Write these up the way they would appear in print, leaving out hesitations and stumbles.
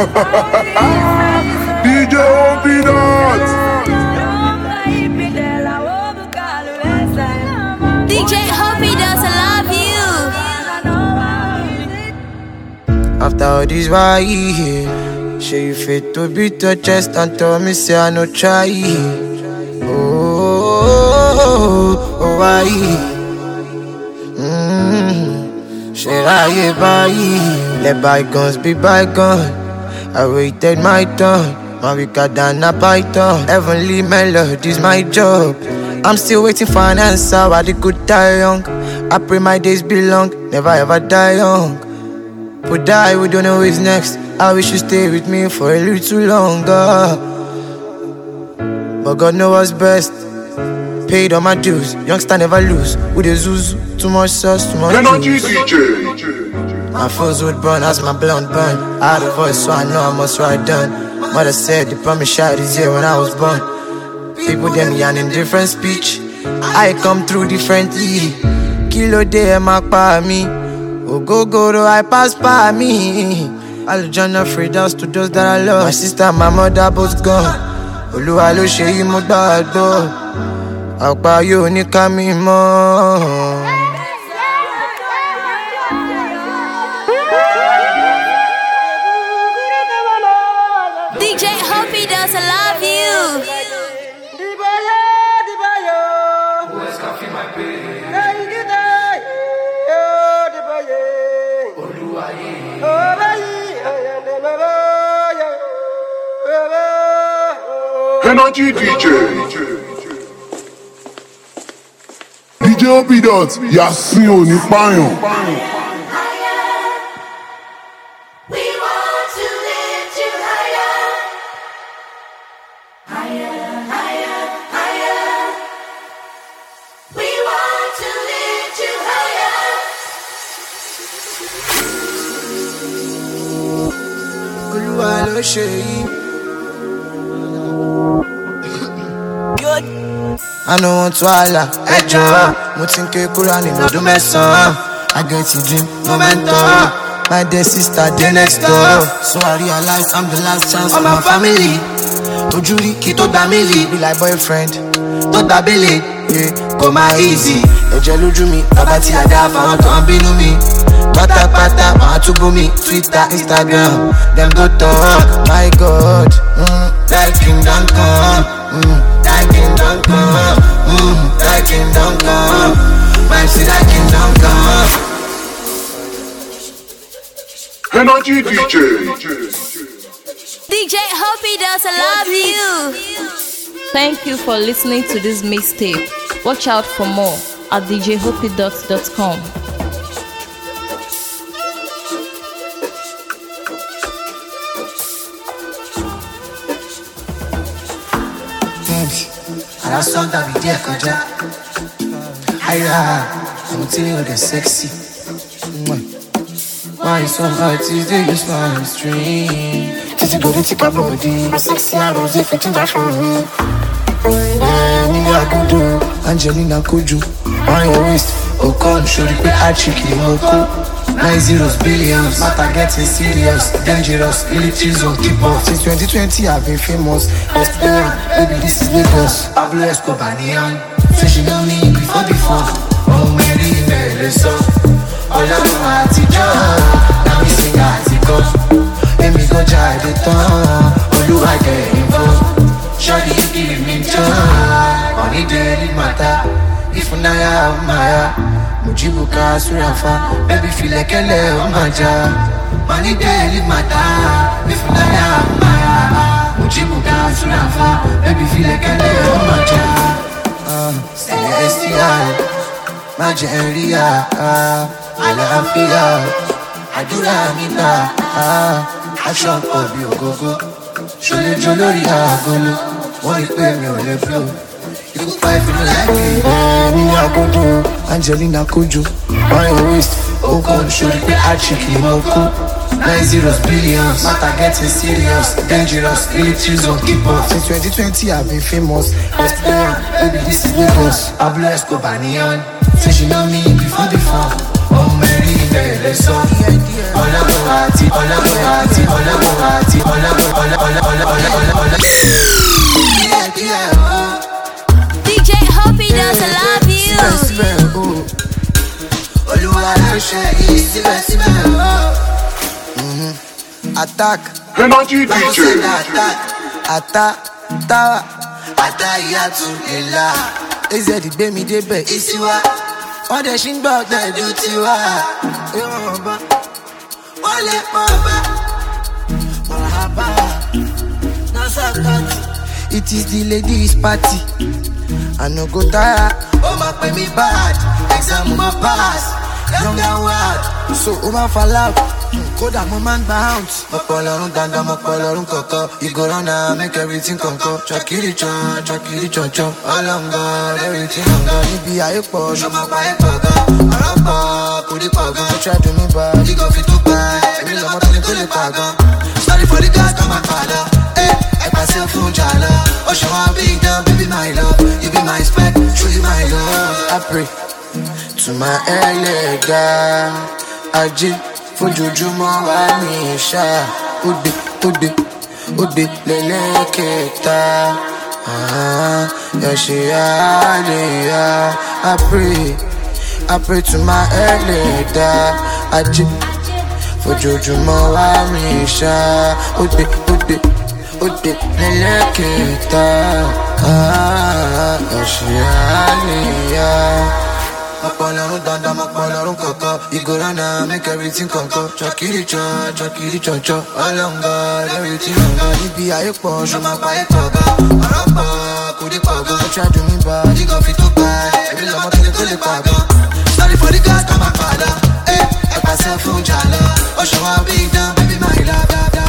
DJ Opinat. DJ Hoppy does love you. After all this, why you here? Show you fit to beat your chest and tell me say I no try. Oh, why? Should I buy? Let bygones be bygones. I waited my turn. My weaker than a python. Heavenly melodies my job. I'm still waiting for an answer. Why they could die young? I pray my days be long. Never ever die young. But die, we don't know who's next. I wish you stay with me for a little longer. But God knows what's best. Paid all my dues, youngster never lose. With the zuzu, too much sauce, too much juice. My foes would burn as my blunt burn. I had a voice so I know I must write down. Mother said the promise shot is here when I was born. People them yarn in different speech. I come through differently. Kilo day my pa me. Oh go, I pass by me. Alujana afraid house to those that I love. My sister and my mother both gone. Oluwa lo ṣe yí mo gbàgbọ́. Àpá yóò ní ká mi mọ́. DJ Hoppy does love you. Energy DJ. DJ Opinat, Yasin Oni Payan. Olúwa ló ṣe yí. I know want to holla, mo ti ń ké kúrò nínú ọdún mẹ́sàn-án. I get a dream, momentum. My dear sister, dey next door. So I realize I'm the last chance for my family. Ojú rí kí tó gbà mí lì. Be like boyfriend, tó gbà bílẹ̀. Kò máa easy. Ẹ̀jẹ̀ lójú mi, bàbá tí a dá fáwọn tó ń bínú mi. Pátápátá, máa túbọ̀ mi. Twitter, Instagram, them go talk. My God, that kingdom come. That kingdom come. That kingdom come. Man, see that kingdom come. Energy DJ. DJ Hoppy does love you. Thank you for listening to this mixtape. Watch out for more at djhoppydots.com. And I saw that we did kọjá. I'm telling you, they're sexy. Why you so hard today? You smile stream. Titi go to take a body. My sexy arrows if it's that for me. Angelina Koju on your waist. Oh, come show the pay chicken moko. 9 zeros, billions, matter getting serious, dangerous, elitives on keep up. Since 2020 I've been famous. Let's play, baby this is Lagos. Pablo Escobar neon. Say she know me before. Oh Mary so. Ọlọ́run àtijọ́, now we sing àtìkọ́. Èmi go jáde tán, Olúwa get involved. Shawty you give me joy, money daily matter. If Naya Maya, Mujibuka Surafa, baby feel like a maja. Money daily matter. If Naya Maya, Mujibuka Surafa, baby feel like a maja. Say STI, Majeria, Àlàáfíà, àdúrà mi gbà. Aṣọ pọ̀ bí ògógó, ṣọlẹ́jọ lórí àgọ́lọ́. Wọ́n rí pé mi ò lè blow. Ikú pa ìfìlú láìpẹ́. Nínú agodo, Angelina Koju on your waist. Ó kàn sórí pé àchìkì mọ́ kú. 9 zeros, billions, matter getting serious, dangerous, elitives on keep up. Since 2020 I've been famous. Let's play, baby this is Lagos. Pablo Escobar neon. Say she know me before. Oh Mary lè sọ. Ọlọ́run àti DJ Hoppy does love you. Olúwa ló ṣe yìí síbẹ̀síbẹ̀ o. Attack. Energy DJ. Attack. Tawa. Àtàyà tún lè la. AZ gbé mi débẹ̀ ìsíwá. Wọ́n dẹ̀ ṣì ń gbọ́ ọ̀gbẹ́dù tiwa. Wọ́n lè pọ̀ bá. Mahaba. Nasakati. It is the ladies' party. I no go tire. Oh my pay me bad. Exam my pass. Young and wild. So my fall out. Koda mo man bounce. Mopolorun danda, mopolorun koko. You go run and make everything conco. Chakiri chan. All on God, everything on God. You be a epo, show my pa epo ga. Arapa, kudi paga. Try to me bad. You go fit to buy. Every love to the paga. Sorry for the gas, come and follow. I pass your phone, jala. Oh, show my big down, baby, my love. You be my spec, truly my love. I pray to my elega. Aji, fojoojúmọ́ wa ní ṣá. Ode, lẹ́lẹ́kẹta. Yashiya. I pray to my elega. Aji, fojoojúmọ́ wa ní ṣá. Ode, lẹ́lẹ́kẹta. Yashiya. Mopolorun danda, mopolorun koko. You go run and make everything conco. Chakiri chan. All on God, everything on God. You be a epo, show my pa epo ga. Arapa, kudi paga. Try to me bad, you go fit to buy. Every love to the paga. Sorry for the gas, come and follow. I pass your phone, jala. Oh, show my big down, baby, my love.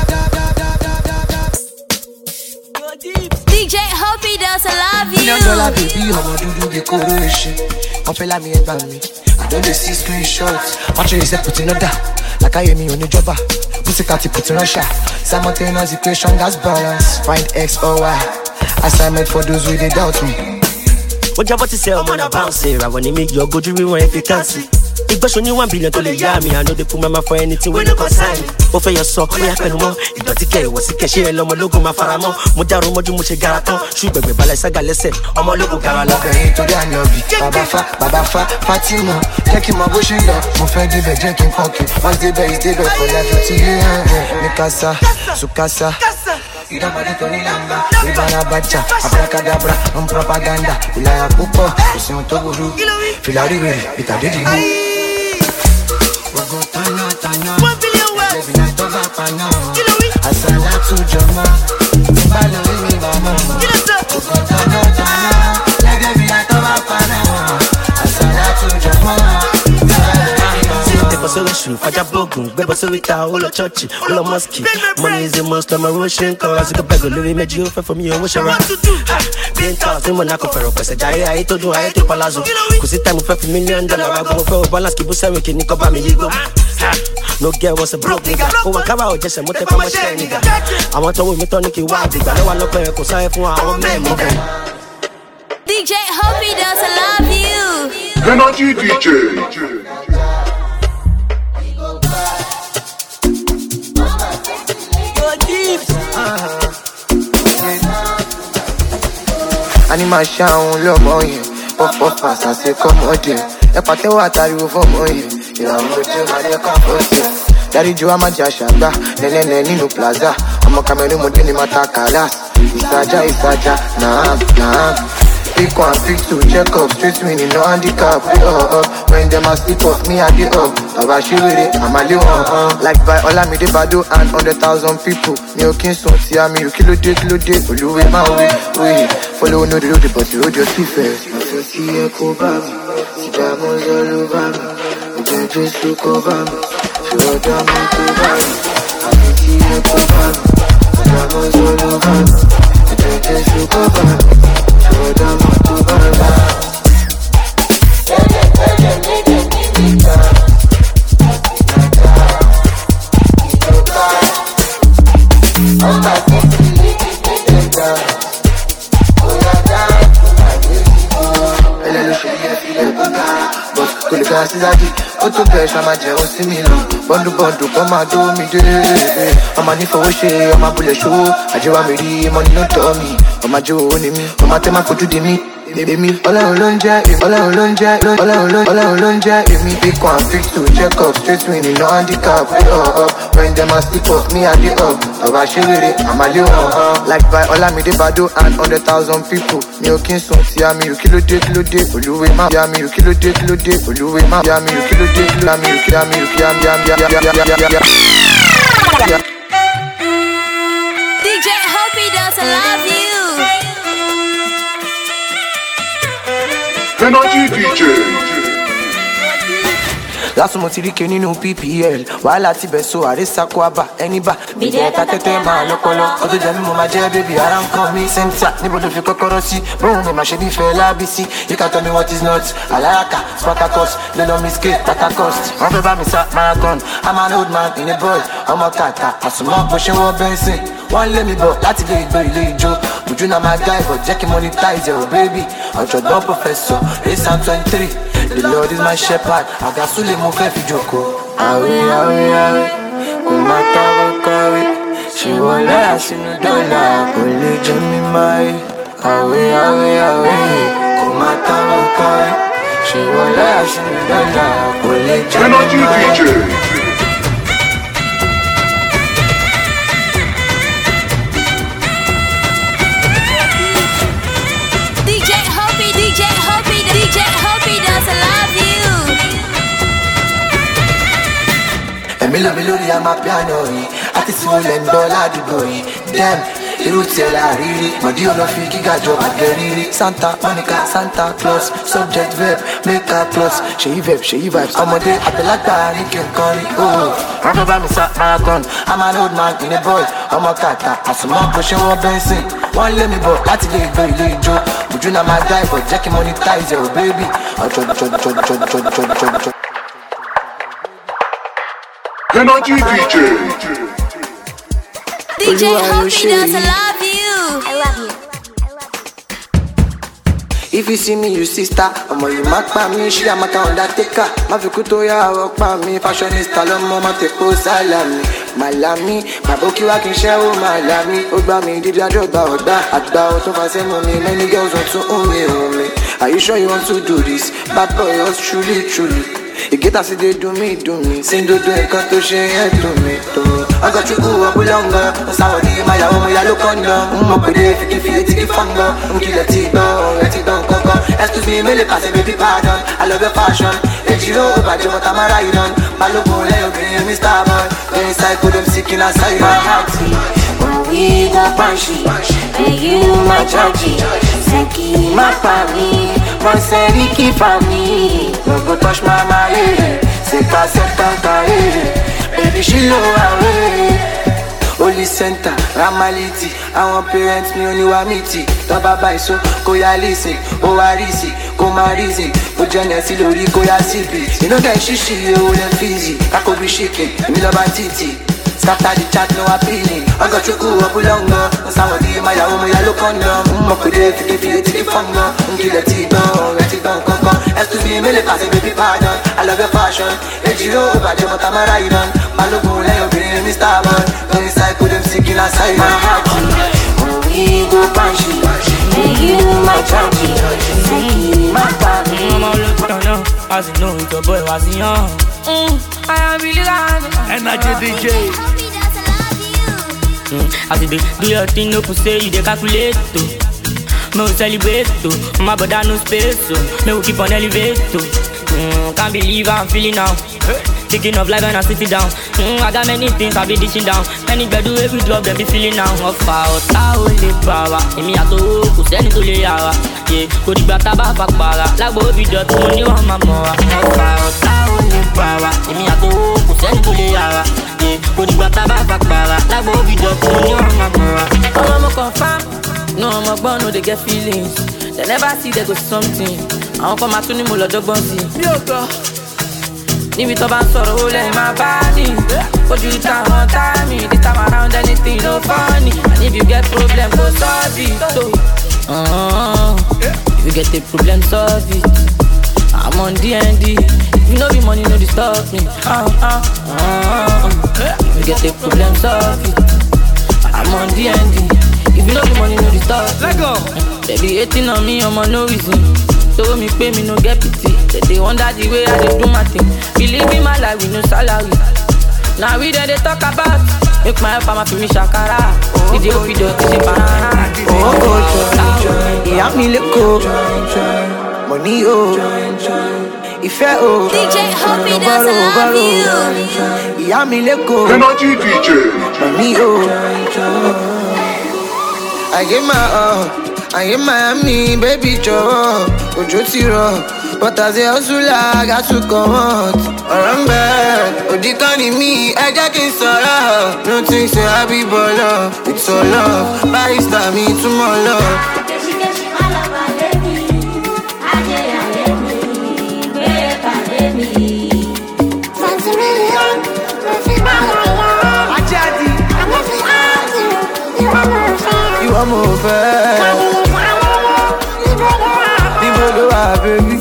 DJ Hoppy does love you. $1 baby, ọmọ dúdú bí kóró ẹṣin. Wọ́n fẹ́ lámì ẹgbàá mi. I don't dey see screenshots. Wọ́n ṣe ìṣe put in order. Lákàyè mi ò ní jọba. Pussycat put in Russia. Simultaneous equation gas balance. Find X or Y. Assignment for those who dey doubt me. Ó jábọ́ ti sẹ́ ọmọ náà bounce. Ìràwọ̀ ni mi yọ gojú rí wọn ẹ fi káàsì. Ìgbésùn ní 1 billion tó lè yá mi. I no dey put my mouth for anything wey no concern me. Ó fẹ́ yọ sọ, ó yà pẹ̀lú mọ́. Ìdọ̀tí kẹ̀ ìwọ̀ sí kẹ̀ṣẹ́ ẹ lọ́mọ lógun máa fara mọ́. Mo dárò mọ́jú mo ṣe gara tán. Ṣú ìgbẹ̀gbẹ̀ balẹ̀ sága lẹ́sẹ̀. Ọmọ ológun gara lọ. Ọbẹ̀rin torí ànábì. Bàbá fa Fatima. Jẹ́ kí n mọ bó ṣe lọ. Mo fẹ́ débẹ̀ jẹ́ kí n kọ́kì. Once débẹ̀ is débẹ̀ for life ti yé hàn. Mikasa, Sukasa. Ìdámọ̀dé tó ní nàmbá. Ìbára bàjá, abracadabra, propaganda. Ìlànà púpọ̀, kò sí ohun tó burú. Fìlà rí rẹ̀, ìtàdédì mú. Ogun tanya. 1 billion well. Baby, night of a pana. Asala to Jama. Balo mi mama. Ogun tanya. Like every night of a pana. Asala to Jama. Take us away, shoot, Faja Bogun, Beba Sowita, all a church, all a mosque. Money is a most of my Russian cars. I beg Louis made you for me, what you want to do? Being tossed in Monaco for a person. I told you I had to Palazzo. Cause it's time for $1 million. I go for a balance, keep us saying, can you come me? No girl was a broke nigga. Oh, I come out just a motor for my share nigga. I want to win me Tony Kiwadi, but I want to play a cosine for our man. DJ Hoppy does love you. Energy DJ. Anima ṣàwọn lọ́mọ yẹn. Pọ́pọ́ pàṣà ṣe kọ́mọdé. Ẹ pàtẹ́wọ́ àtàríwò fọ́mọ yẹn. Ìràwọ̀ ojú máa jẹ́ káfọ́ọ̀tì. Dáríjú wa máa jẹ àṣàgbá. Lẹ́lẹ́lẹ́ nínú plaza. Ọmọ Cameroon mo dé ní mata kàlá. Ìsàjà, náà. Pick 1, pick 2, check up. Straight winning, no handicap. When them a sleep off, me I get up. Baba Shiwere, I'm a little like by Olamide Bado and 100,000 people. Me okay, so see me, you kilo day. Oluwe my way. Follow no the road, but the road just be first. I see a cobam. See diamonds all over me. You can just look over me. Show them my cobam. I see a cobam. See diamonds all over me. You can just look over me. Show them my cobam. kò lè ga sísáàdì. Ó tó bẹ̀ ṣá máa jẹun sí mi lọ. Bọ́ndù kọ́ máa tó mi dé. Ọmọ nífọwọ́ ṣe ọmọ abúlé ṣòwò. Àjẹwà mi rí money no tọ́ mi. Ọmọ àjò owó ni mí. Ọmọ tẹ́ máa fojú di mí. Èmi Ọlọ́run ló ń jẹ́ èmi Ọlọ́run ló ń jẹ́ Ọlọ́run ló ń jẹ́ èmi. Pick 1, pick 2, check up, straight winning, no handicap. Up, when them a sleep up, me I dey up. Ọba ṣe rere, àmà lé wọn. Like by Olamide Bado and 100,000 people. Mi ò kí n sùn tí a mi ò kí ló dé olúwe má. Tí a mi ò kí ló dé olúwe má. Tí a mi ò kí ló dé tí a mi ò kí a mi ò kí a mi ò kí. DJ Hoppy does love you. Energy DJ. Lásùn mo ti rí ke nínú PPL. Wàhálà ti bẹ̀ so àrísàkó àbá ẹni bá. Bìdí ẹ̀ta tẹ́tẹ́ máa lọ́pọ̀lọ́. Ó tó jẹ́ mi mo máa jẹ́ bébì ara ń kọ́ mi. Sẹ́ńtà níbo ló fi kọ́kọ́rọ́ sí? Bóun ni màá ṣe nífẹ̀ẹ́ lábísí. You can tell me what is not. Alayaka, Spartacus, lọ́lọ́ mi skate, Tatacost. Wọ́n fẹ́ bá mi sá marathon. I'm an old man in a boy. Ọmọ kàkà, àsùnmọ́ bó ṣe wọ́n bẹ́ńsìn. Wọ́n lé mi bọ̀ láti lè gbé ilé ijó. Ojú náà máa guy but jẹ́ kí monetize ẹ̀ o baby. Ọ̀jọ̀gbọ́n professor, race am 23. The Lord is my shepherd. Àgàsúlẹ̀ mo fẹ́ fi jókòó. Àwẹ̀, kò má tábọ̀ kọ̀wé. Ṣé wọ́n láyà sínú dọ́là? Kò lè jẹ́ mi máa. Àwẹ̀, kò má tábọ̀ kọ̀wé. Ṣé wọ́n láyà sínú dọ́là? Kò lè jẹ́ mi máa. Energy DJ. DJ Hoppy does love you. Ẹ̀mí lórí àmà piano yìí. Àti tí mo lẹ̀ ń gbọ́ ládùúgbò yìí. Damn, irú tiẹ̀ la rírí. Mọ̀dí olófin gíga jọ àgẹ̀ rírí. Santa Monica, Santa Claus. Subject verb, make a plus. Ṣèyí vibes. Ọmọdé àgbàlagbà ní kí n kọrin. Wọ́n fẹ́ bá mi sá marathon. I'm an old man in a boy. Ọmọ kàkà, àsùnmọ́ bó ṣe wọ́n bẹ́ńsìn. Wọ́n lé mi bọ̀ láti lè gbé ilé ijó. Ojú náà máa dá ìbọ̀ jẹ́ kí monetize ẹ̀ o baby. Energy DJ. DJ Hoppy does love you. I love you. If you see me, you sister. Ọmọ yìí má pa mí, ṣí àmàkà undertaker. Má fi kú tó yá àwọ̀ pa mí. Fashionista lọ́mọ má tẹ̀ kó sálàmì. Màlámì, bàbá kí wá kí n ṣẹ́ ó màlámì. Ó gbá mi dídí àjọgbà ọ̀gbá. Àgbà ó tó fà sẹ́mu mi. Many girls want to own me. Are you sure you want to do this? Bad boy, yours truly. Ìgéta sí dé dùn mí. Síndodo nǹkan tó ṣe é dùn mí. Ọgọ́ chukwu ọbúlọ́ngọ́. Sáwọ̀dí ìmáyàwó mo yá ló kọ́ńdọ̀. Mo pèdè fìkì etí kí fọ́ngọ́. Nkìlẹ̀ ti gbọ́ ọ̀rẹ́ ti gbọ́ nǹkankan. Excuse me, mélòó pàṣẹ baby pardon. I love your fashion. Èjìrò ìbàjẹ́ mọ́ta máa ìdán. Balógun lẹ́yìn obìnrin Mr. Boy. Lẹ́yìn cycle dem sick in a side my heart. When we go punchy, and you my judgy. Seki my family, one seriki family. No go touch my mind. Seka baby she low away. Holy center, Ramaliti. Àwọn parents mi ò ní wá mìtì. Tọ́ba bá ìṣó, kò yá lísìn. Ó wá rísìn, kò má rísìn. Ó jẹ́nẹ̀ sí lórí, kò yá síbi. Inú dẹ̀ ṣíṣì, owó lẹ̀ fíìsì. Kákó bí ṣìkìn, èmi lọ́ba títì. Scatter the chat, no appealing. Ọgọ́ chukwu ọbúlọ́ngọ́. Sáwọ̀dí ìmáyàwó mo yá ló kọ́ńdọ̀. Mo pèdè fìkì etí kí fọ́ngọ́. Nkìlẹ̀ ti gbọ́ ọ̀rẹ́ ti gbọ́ nǹkankan. Excuse me, mélòó pàṣẹ baby pardon. I love your fashion. Èjìrò ìbàjẹ́ mọ́ta máa ra ìdán. Balógun lẹ́yìn obìnrin Mr. Boy. Lórí cycle dem sick in a side my heart. When we go punchy, and you my judgy. Seki my family. I'm all look down now. As you know, your boy was young. I am really glad. Energy DJ. Hoppy does love you. As you do your thing, no pussy, you dey calculate to. Me we celebrate to. My brother no space so. Me we keep on elevate to. Can't believe how I'm feeling now. Thinking of life when I sit it down. I got many things I be dishing down. Many bedu every drop them be feeling now. Ọ̀tá ò lè bá wa. Èmi àtòwò kò sẹ́ni tó lè yà wá. Kò dìgbà tá bá fà para. Lágbo òbí dọ̀tí mo ní wọ́n máa mọ̀ wá. Ọ̀tá ò lè bá wa. Èmi àtòwò kò sẹ́ni tó lè yà wá. Kò dìgbà tá bá fà para. Lágbo òbí dọ̀tí mo ní wọ́n máa mọ̀ wá. Ọmọ confirm. No, I'm born, no, they get feelings. They never see they go something. Àwọn kan máa tún ní mo lọ́dọ́ gbọ́n sí. Mi ò gbọ́. Níbi tó bá ń sọ̀rọ̀ ó lẹ́yìn máa bá ní. Ojú táwọn tá mi, this time around anything no funny. And if you get problem, go solve it. If you get a problem, solve it. I'm on DND. If you know be money, no disturb me. You get the problem solved. I'm on DND. If you know the money, no disturb. Let go. They be hating on me, I'm on no reason. Told me pay me, no get pity. They wonder the way I dey do my thing. Believe in my life with no salary. Now we there they talk about. Make my help, I'ma feel me shakara. DJ Hopi do, DJ banana. Ìyá mi lẹ́kọ̀ọ́, money o, ìfẹ́ o, DJ Hopi does love you. Ìyá mi lẹ́kọ̀ọ́, Energy DJ. money o. I get my all, I get Miami, baby jọ̀wọ́, òjò ti rọ̀, but as a hustler, I got to come out. Ọ̀rọ̀ ń bẹ, òdì kan ni mí, ẹ jẹ́ kí n sọ̀rọ̀. No think say I be baller, it's all love, barista mi túmọ̀ love. You are more fair. Níbo ló wà, baby?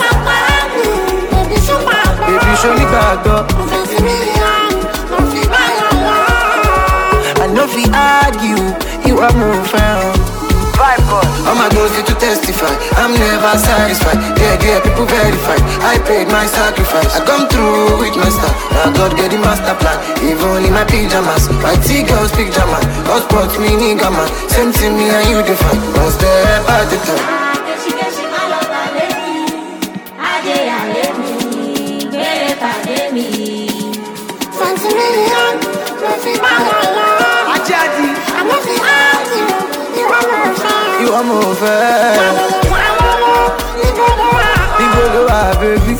Baby, show me back up. I know if we argue, you are more fair. All my goals need to testify. I'm never satisfied. Yeah, people verified. I paid my sacrifice. I come through with my star. Now God get the master plan. Even in my pajamas, my T-girls pajamas. All sports me nigga man. Same to me and you define. One step at a time. You are more fair. Níbo ló wà, baby?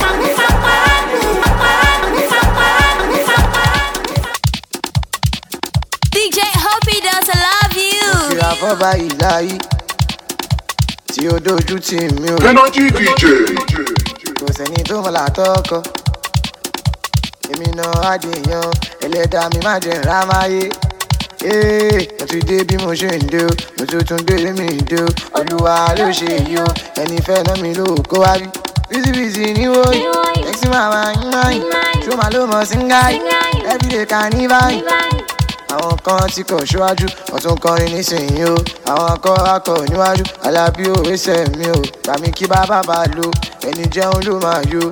DJ Hopi does love you. Ìrà fọ́ba ìlàyé tí ó dojú tì mí o. Energy DJ. Kò sẹ́ni tó mọ̀ látọ́kọ. Èmi náà á dèèyàn, ẹlẹ́dàá mi má jẹ́ ńlá máyé. Mo ti dé bí mo ṣe ń dé o, mo tuntun gbé mi dé o. Olúwa ló ṣe èyí o, ẹni fẹ́ ná mi ló kó wá bí. Bísíbísí ní wòye, ẹ̀sìn màmá yín máyì, ṣó máa ló mọ̀ sí ń gáyì, everyday kan ní báyìí. Àwọn kan ti kọ̀ ṣíwájú, wọ́n tún kọrin nísìnyí o. Àwọn kan akọ̀ níwájú, Alábí òwe sẹ̀ mi o. Gbàmí kí bàbá bá lo, ẹni jẹun ló máa yó.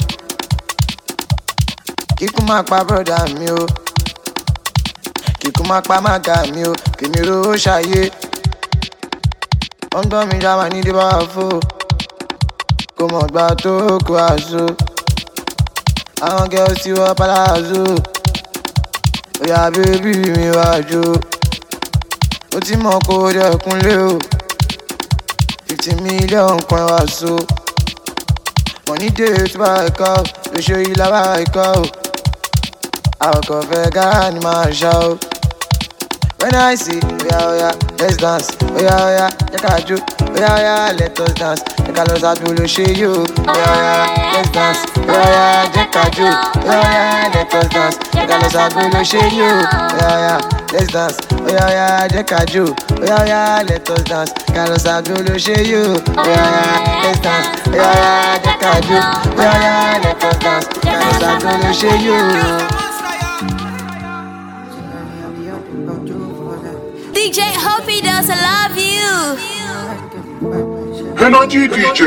Kíkú máa pa bọ́dà mi o. Kíkú máa pa mága mi o, kèmí rówó ṣayé. Wọ́n gbọ́ mi já máa ní dé bá wà fò. Kò mọ̀ gbà tó kó àṣọ. Àwọn girls ti wọ palazzo. Oya bébí mi wá jó. Ó ti mọ̀ kó dẹ̀kunlé o. 50 million kan wá so. Money day tó bá ẹ̀ka o, lóṣù yìí lábá ẹ̀ka o. Àwọn kan fẹ́ ká ní máa ṣá o. When I say, oya, let's dance. Oya, jẹ́ ká jó. Oya, let us dance. Jẹ́ ká lọ sábẹ́ ló ṣe yó. Oya, let's dance. Oya, jẹ́ ká jó. Oya, let us dance. Jẹ́ ká lọ sábẹ́ ló ṣe yó. Oya, let's dance. Oya, jẹ́ ká jó. Oya, let us dance. Jẹ́ ká lọ sábẹ́ ló ṣe yó. Oya, let's dance. Oya, jẹ́ ká jó. Oya, let us dance. Jẹ́ ká lọ sábẹ́ ló ṣe yó. DJ Hopi does love you. Energy DJ.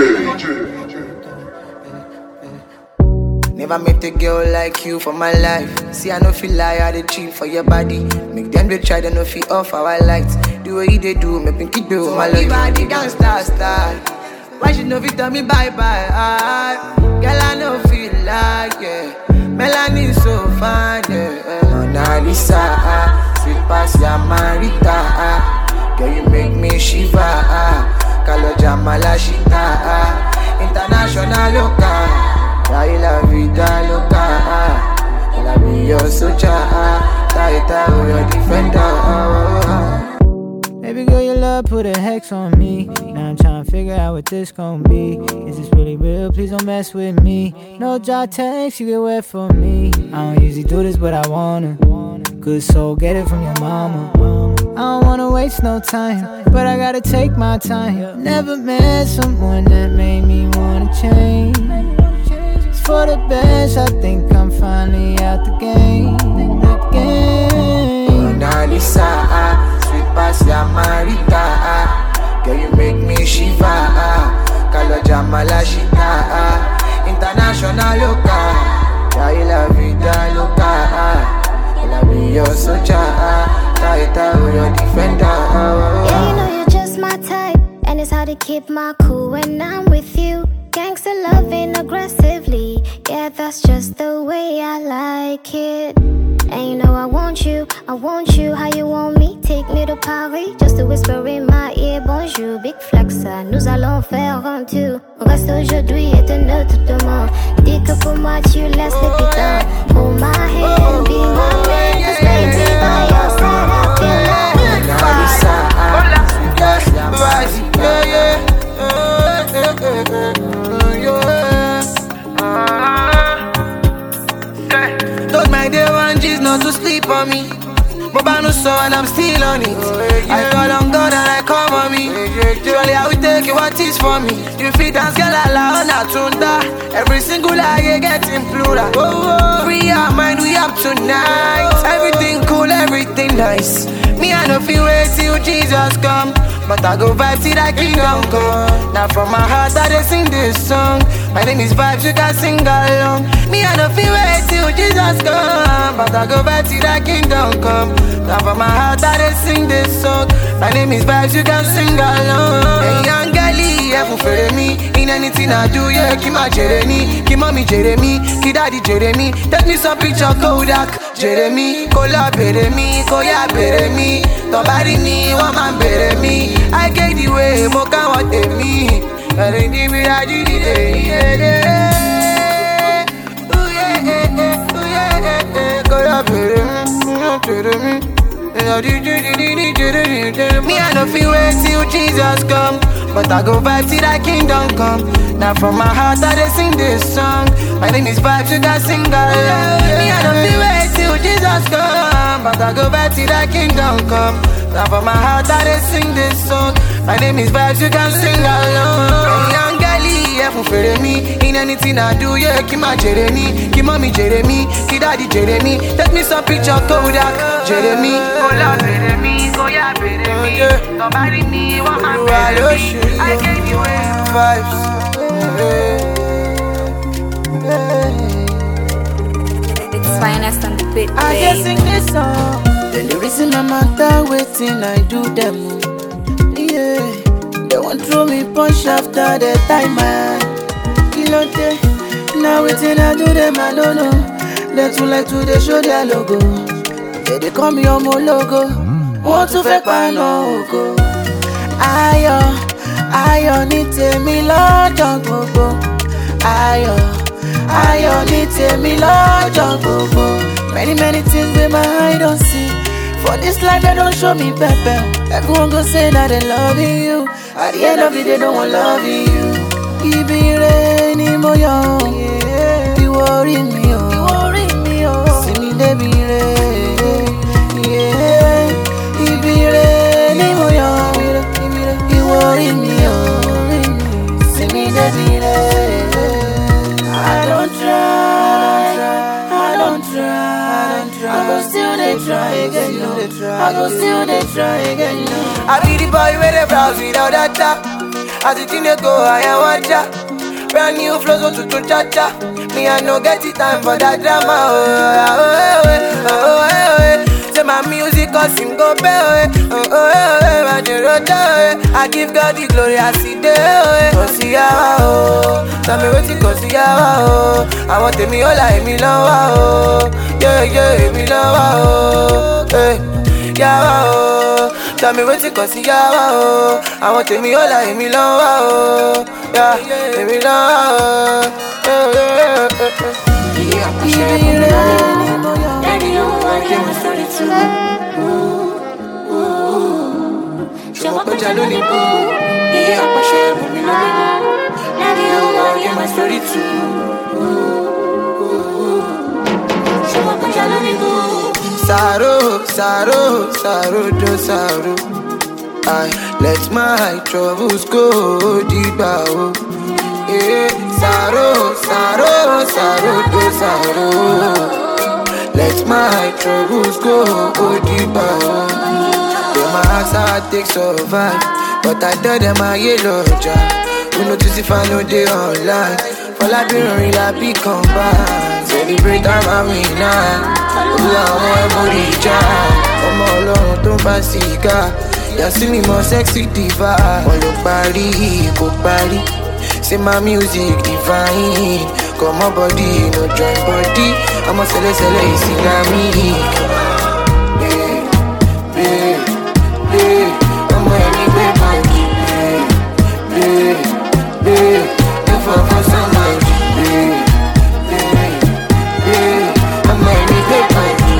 Never met a girl like you for my life. See, I no feel lie, I dey cheap for your body. Make them they try, they no feel off our lights. The way they do, make me keep you my life. Body gangsta style. Why she no fit tell me bye bye? Girl, I no feel like yeah. Melanie so fine, yeah. Mona Lisa, sweet past ya Marita. Girl, you make me shiver. Kaloja Malashita, international local. La vida loca, la be your soldier, Taita your defender. Baby girl, your love put a hex on me. Now I'm trying to figure out what this gon' be. Is this really real? Please don't mess with me. No dry text, you get wet for me. I don't usually do this, but I wanna. Good soul, get it from your mama. I don't wanna waste no time, but I gotta take my time. Never met someone that made me wanna change. for the best. I think I'm finally out the game. Mona Lisa, sweet past ya Marita. Girl, you make me shiver. Kaloja Malashita, international loca. Yeah, la vida loca. I'll be your soldier. Tighter with your defender. Yeah, you know you're just my type, and it's hard to keep my cool when I'm with you. Gangsta loving aggressively, yeah, that's just the way I like it. And you know I want you, how you want me. Take me to Paris, just to whisper in my ear. Bonjour, big flexer, nous allons faire un tour. On reste aujourd'hui et demain tout demain. Dis que pour moi tu laisses les pitons. Hold my hand, be my man, 'cause baby by your side I feel like Told my day one G's not to sleep on me. Mobile no so and I'm still on it. I call on God and I come on me. Surely I will take you what is for me. You fit dance girl ala on a tunda. Every single lie get in plural. Free our mind we up tonight. Everything cool, everything nice. Me I no feel wait till Jesus come, but I go vibe till that kingdom come. Now from my heart I dey sing this song. My name is Vibes, you can sing along. Me I no feel wait till Jesus come, but I go vibe till that kingdom come. Now from my heart I dey sing this song. My name is Vibes, you can sing along. Hey Angeli, heaven for me. In anything I do, yeah, keep my Jeremy, keep mommy Jeremy, keep daddy Jeremy. Take me some picture Kodak, Jeremy, Kola Beremi, Koya Beremi. Nobody me, one man better me. I get the way, Moka what they me. And they give me a duty, me I no feel wait till Jesus come, but I go vibe till that kingdom come. Now from my heart I dey sing this song. My name is Vibes, you can sing along. Me I no feel wait till Jesus come, but I go vibe till that kingdom come. Now from my heart I dey sing this song. My name is Vibes, you can sing along. Hey Angeli, heaven for me. In anything I do, yeah, keep my Jeremy, keep mommy Jeremy, keep daddy Jeremy. Take me some picture Kodak, Jeremy. Kola Jeremy, Koya Jeremy. Nobody me, one man Jeremy. I gave you vibes. It's finest on the beat, I just sing this song. Then the reason no matter waiting, I do them. Yeah, they won't throw me punch after the time, man. Kilote, now waiting, I do them, I don't know. They too like to they show their logo. Yeah, they call me Omo logo. Want to fake my logo. Ayo, ní tèmi lọ́jọ́ gbogbo. Ayo, ní tèmi lọ́jọ́ gbogbo. Many things with my eye don't see. For this life they don't show me pepper. Everyone go say that they loving you. At the end of the day they don't want loving you. Ibi re ni mo yo. You worry me oh. See me they be re. Yeah. Ibi re ni mo yo. You worry me oh. See me they be re. I don't try. I go still they try again, no. I go still they try again, no. I be the boy where they browse without data. As the thing they go, I am watcha. Brand new flows on to cha-cha. Me I no get the time for that drama. Say my music cause him go pay. I give God the glory, I see there. Consiyawa oh, tell me what you consiyawa oh. I want me all like me love oh. Yeah, me love oh. Hey, yawa oh, tell me what you consiyawa oh. I want me all like me love oh. Yeah, me love Je vois que j'ai l'oni beau. Et après pour me nommer. La vie au moins, get my story too. Je vois que j'ai l'oni beau. Sorrow. I let my troubles go deep out. Yeah, Sorrow, sorrow, sorrow, do sorrow. Let my troubles go deeper. They my ask how I take survive, but I tell them I yellow job. Who notice if I know they online? Fall I be real, I be combined. Celebrate time I win now. Who I want body jam. Come on, Lord, don't pass cigar. You see me more sexy diva. All your body, go body. Say my music divine. Come on body, no join body. I'm a sele Islamic. I'm a any body. If I for somebody. I'm a any body.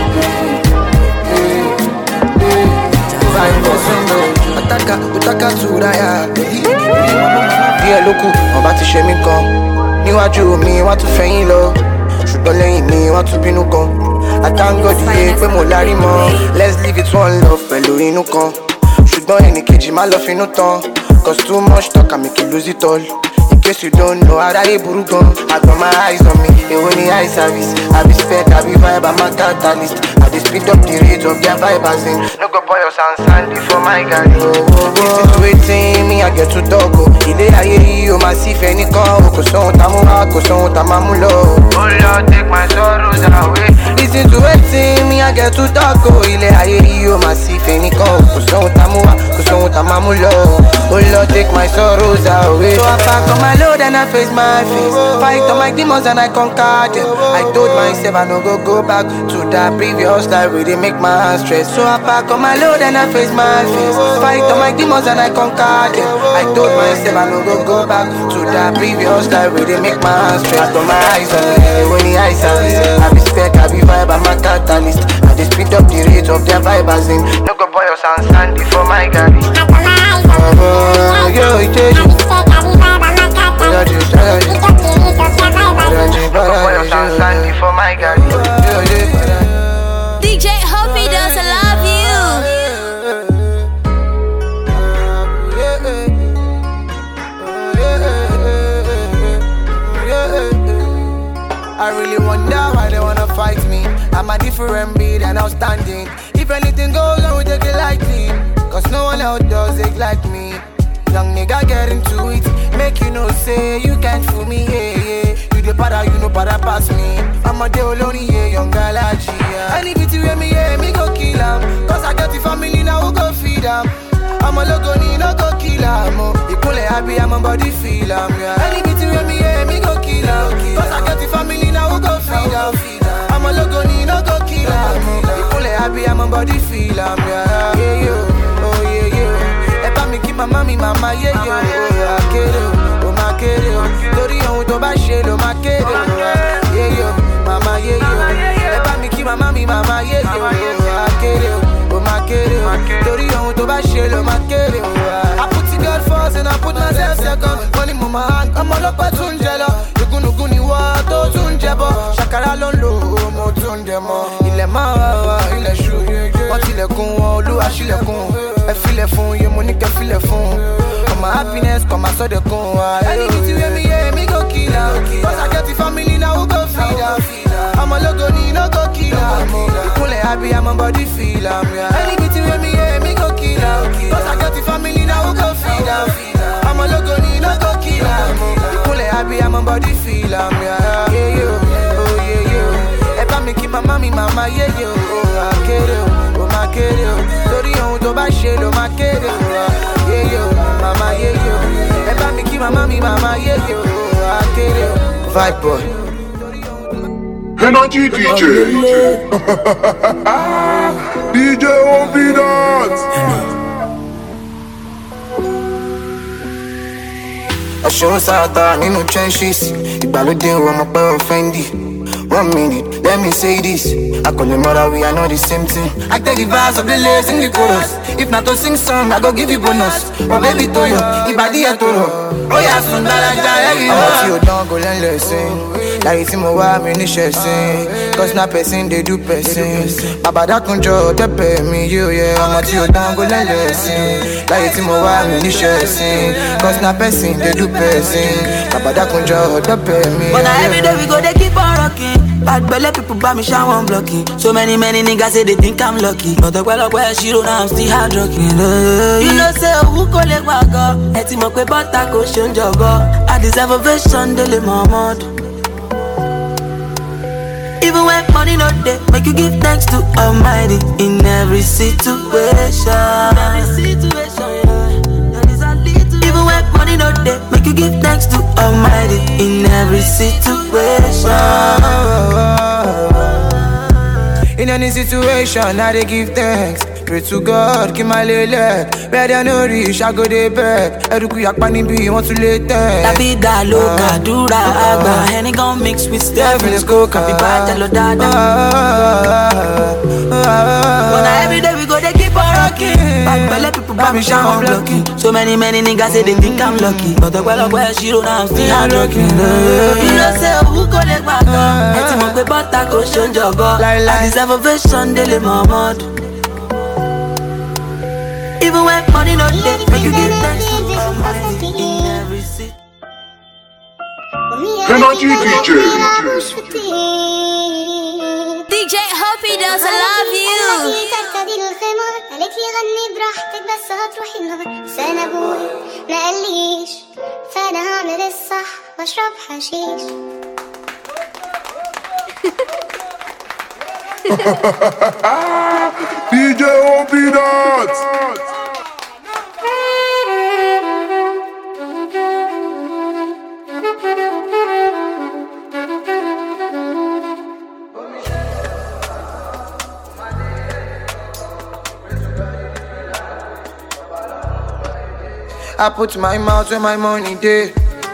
If I for somebody. Utaka Suraya. Díẹ̀ lókù, ọba ti ṣe mí kan. Níwájú mi, wọ́n tún fẹ̀yìn lọ. Ṣùgbọ́n lẹ́yìn mi, wọ́n tún bínú kan. I thank God yé pé mo lárí mọ́. Let's leave it one love pẹ̀lú inú kan. Ṣùgbọ́n ẹnìkejì má lọ finú tán. Cause too much talk can make you lose it all. In case you don't know, aráyé burú gan. I got my eyes on me, èwo ni eye service. I be spec, I be vibe, I'm a catalyst. I dey speed up the rate of their vibers in. No go boy us and sandy for my guy. Listen to waiting, me I get to talk. Ilé ayé yìí o máa sí fẹ́ nìkan. Kò sóhun tá mú wá, kò sóhun tá máa mú lọ. Oh Lord, take my sorrows away. Listen to waiting, me I get to talk. Ilé ayé yìí o máa sí fẹ́ nìkan. Kò sóhun tá mú wá, kò sóhun tá máa mú lọ. Oh Lord, take my sorrows away. So I pack on my load and I face my face. Fight on my demons and I conquer them. I told myself I no go back to that previous life where they make my hands stress. So I pack on my load and I face my face. Fight on my demons and I conquer them. I told myself I no go back to that previous life where they make my hands stress. I got my eyes on me when the eyes are lit. I be spec, I be vibe, I'm a catalyst. I just speed up the rate of their vibers in. No go boy us and sandy for my garage. Yo, it is you. DJ Hoppy does love you. I really wonder why they wanna fight me. I'm a different breed and outstanding. If anything goes on, we take it lightly. Cause no one else does it like me. Young nigga get into it. Make you know say you can't fool me, yeah, yeah. You the para, you know para pass me. I'm a deal only, yeah, young galaxy, yeah. Any bitty with me, yeah, me go kill him. Cause I got the family now, who go feed him. I'm a logo, ni no go kill him. You cool happy, I'm a body feel him, yeah. Any bitty with me, yeah, me go kill him. Cause I got the family now, who go feed him. I'm a logo, ni no go kill him. You cool happy, I'm a body feel him, yeah. Yeah, yeah, oh yeah, yeah. My mommy, mama, yeah, yeah, oh, my kid, Lori, oh, to buy shit, oh, my kid, yeah, mama, yeah, yeah, let me keep my mommy, mama, yeah, oh, my kid, Lori, oh, to buy shit, oh, my kid, I put the girl first and I put myself second. Money, mama, I'm all up at Tunjela, you gonna what, oh, Tunjebo, Shakara, Lolo, mo Tunjemo, il est marre, il est chou, quand il est con, l'eau, Achille est con. I feel it phone, yeah, money can feel it phone. Come my happiness, come I saw the con. Any bitty with me, yeah, me go kill her. Cause I got the family now, who go feed her. I'm a logo, ni no go kill her. You cool happy, I'm a body feel her. Any bitty with me, yeah, me go kill her. Cause I got the family now, who go feed her. I'm a logo, ni no go kill her. You cool happy, I'm a body feel her. Yeah, yeah, oh yeah, yeah. If I make it my mommy, mama, yeah, yeah, oh I get it, oh my kid, Lori, oh to buy shit, oh my kid, yeah, yo, mama, yeah, yo. If I make you my mommy, mama, yeah, yo, I get it. Vibe boy. Energy DJ. DJ Hoppy Dance. Ọ̀ṣun sáta nínú trenches. Ìgbàlódé ọmọ pẹ́ offendi. 1 minute, let me say this. I call the mother, we are not the same thing. I take the verse of the lyrics in the chorus. If not to sing song, I go give you bonus. Oh baby, to you, Ibadi Toro. ó yà sùn gbàlájà ẹ̀rí náà. Ọmọ tí ò dán kò lẹ́lẹ̀ sìn. Láyé tí mo wá mi níṣẹ́ sìn. Cause na person dey do person. Bàbá dákunjọ tẹ́pẹ̀ mi yóò yẹ. Ọmọ tí ò dán kò lẹ́lẹ̀ sìn. Láyé tí mo wá mi níṣẹ́ sìn. Cause na person dey do person. Bàbá dákunjọ tẹ́pẹ̀ mi yóò yẹ. But now every day we go they keep on rocking. Bad belly people buy me shower one blocking. So many niggas say they think I'm lucky. But the well where she don't know I'm still hard rocking. You know say who call it wago. Eti mo pe butter ko shon jogo. I deserve a version daily Muhammad. Even when money not there, make you give thanks to Almighty in every situation. Even when money not there, make you give thanks to Almighty in every situation. In any situation, I dey give thanks. Pray to God, keep my lele. Better no reach, I go dey beg. Eruku yakpa nibi, want to lay thanks. La vida loca, dura, agua. Henny gon' mix with Stephanie's coca. Be bad, tell her dada. But now every day we go, they keep on rocking. Bad belly people buy me shower blocking. So many niggas say they think I'm lucky. But the well where she don't know I'm still hard rocking. You know say who go let back up. Eti mo pe butter ko shon jogo. I deserve a version daily Muhammad. Even when money not there, make you give thanks to Almighty in every city. Energy DJ. DJ Hoppy does love you. تركضي الخمار قالت لي غني براحتك بس هتروحي النهار بس انا ابوي ما قاليش فانا هعمل الصح واشرب حشيش. DJ Hoppy Dance. I put my mouth where my money dey.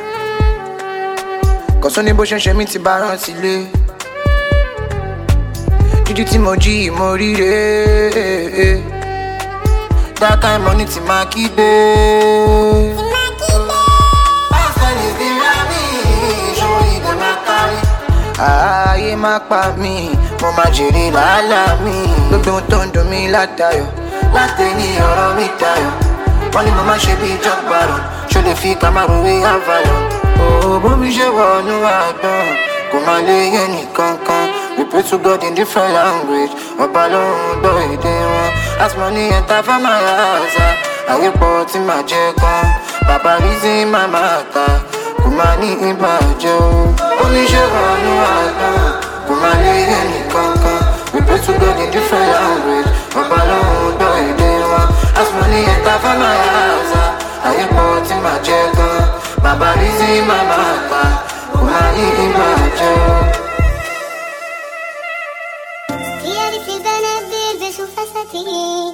Cause only bó ṣe ń ṣe mí ti bá rántí lé. Jíjí tí mo jí mo ríre. That kind money ti máa kígbe. Ayé má pa mí, mo máa jèrè làálàá mi. Gbogbo ohun tó ń dùn mí látayọ̀, láti ní ọ̀rọ̀ mi tayọ̀. Wọ́n ní mo máa ṣe bí ìjọgbàrún, ṣó lè fi Camaro wé Avalon. Bó mi ṣe wọnú àgbọ̀n, kò máa lè yé nìkankan. We pray to God in different language, ọba ló ń gbọ́ èdè wọn. As money enter for my house, ayé pọ̀ tí màá jẹ kan. Bàbá reason my matter, kò máa ní ìbàjẹ́ o. Bó mi ṣe wọnú àgbọ̀n, kò máa lè yé nìkankan. We pray to God in different language, ọba ló ń gbọ́ èdè wọn. As money enter for my house, ayé pọ̀ tí màá jẹ gan. Bàbá reason my matter, kò máa ní ìbàjẹ́ o. هي في البنات بيلبسوا فساتين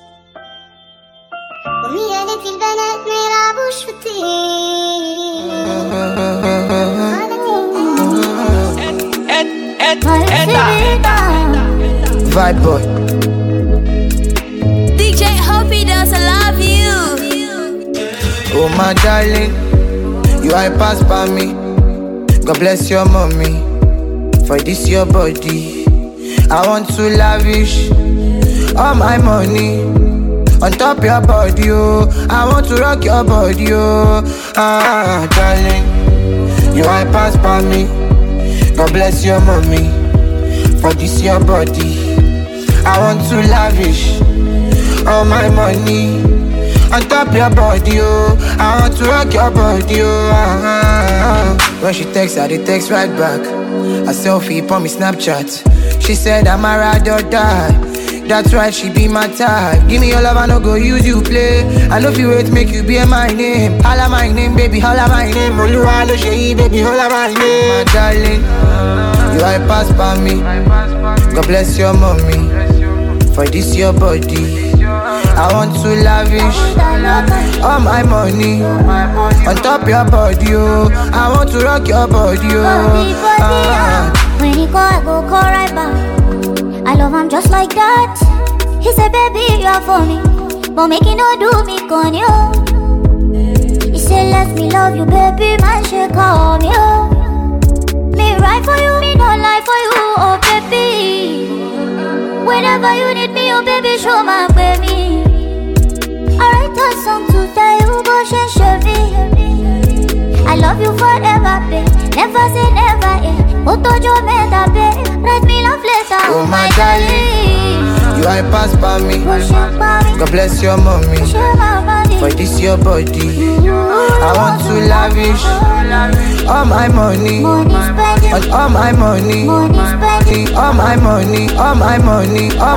وهي في البنات ما يلعبوش في الطين. Vibe boy. DJ Hoppy does love you. Oh my darling, you I pass by me. God bless your mommy for this your body. I want to lavish all my money on top your body, oh. I want to rock your body, oh. Darling, you I pass by me. God bless your mommy for this your body. I want to lavish all my money on top your body, oh. I want to rock your body, oh. When she texts, I dey text right back. A selfie on me Snapchat. She said I'm a ride or die. That's right, she be my type. Give me your love, I no go use you play. I know if you wait, make you be my name. Holla my name, baby, holla my name. Oluwa lo ṣe, baby, holla my name. My darling, you I pass by me. God bless your mommy for this your body. I want to lavish all my money on top your body, oh. I want to rock your body, oh. When he call, I go call right back. I love him just like that. He said, baby, you're funny, but make it no do me con you. He said, let me love you, baby, man, she call me, oh. Me right for you, me not lie for you, oh baby. Whenever you need me, oh baby, show my baby. I write a song today, you go share me. I love you forever, babe. Never say never, eh. Otojo meta, babe. Write me love letter, Oh my darling, you I pass by me. God bless your mommy. For this your body, I want to lavish all my money, all my money, all my money, all my money, all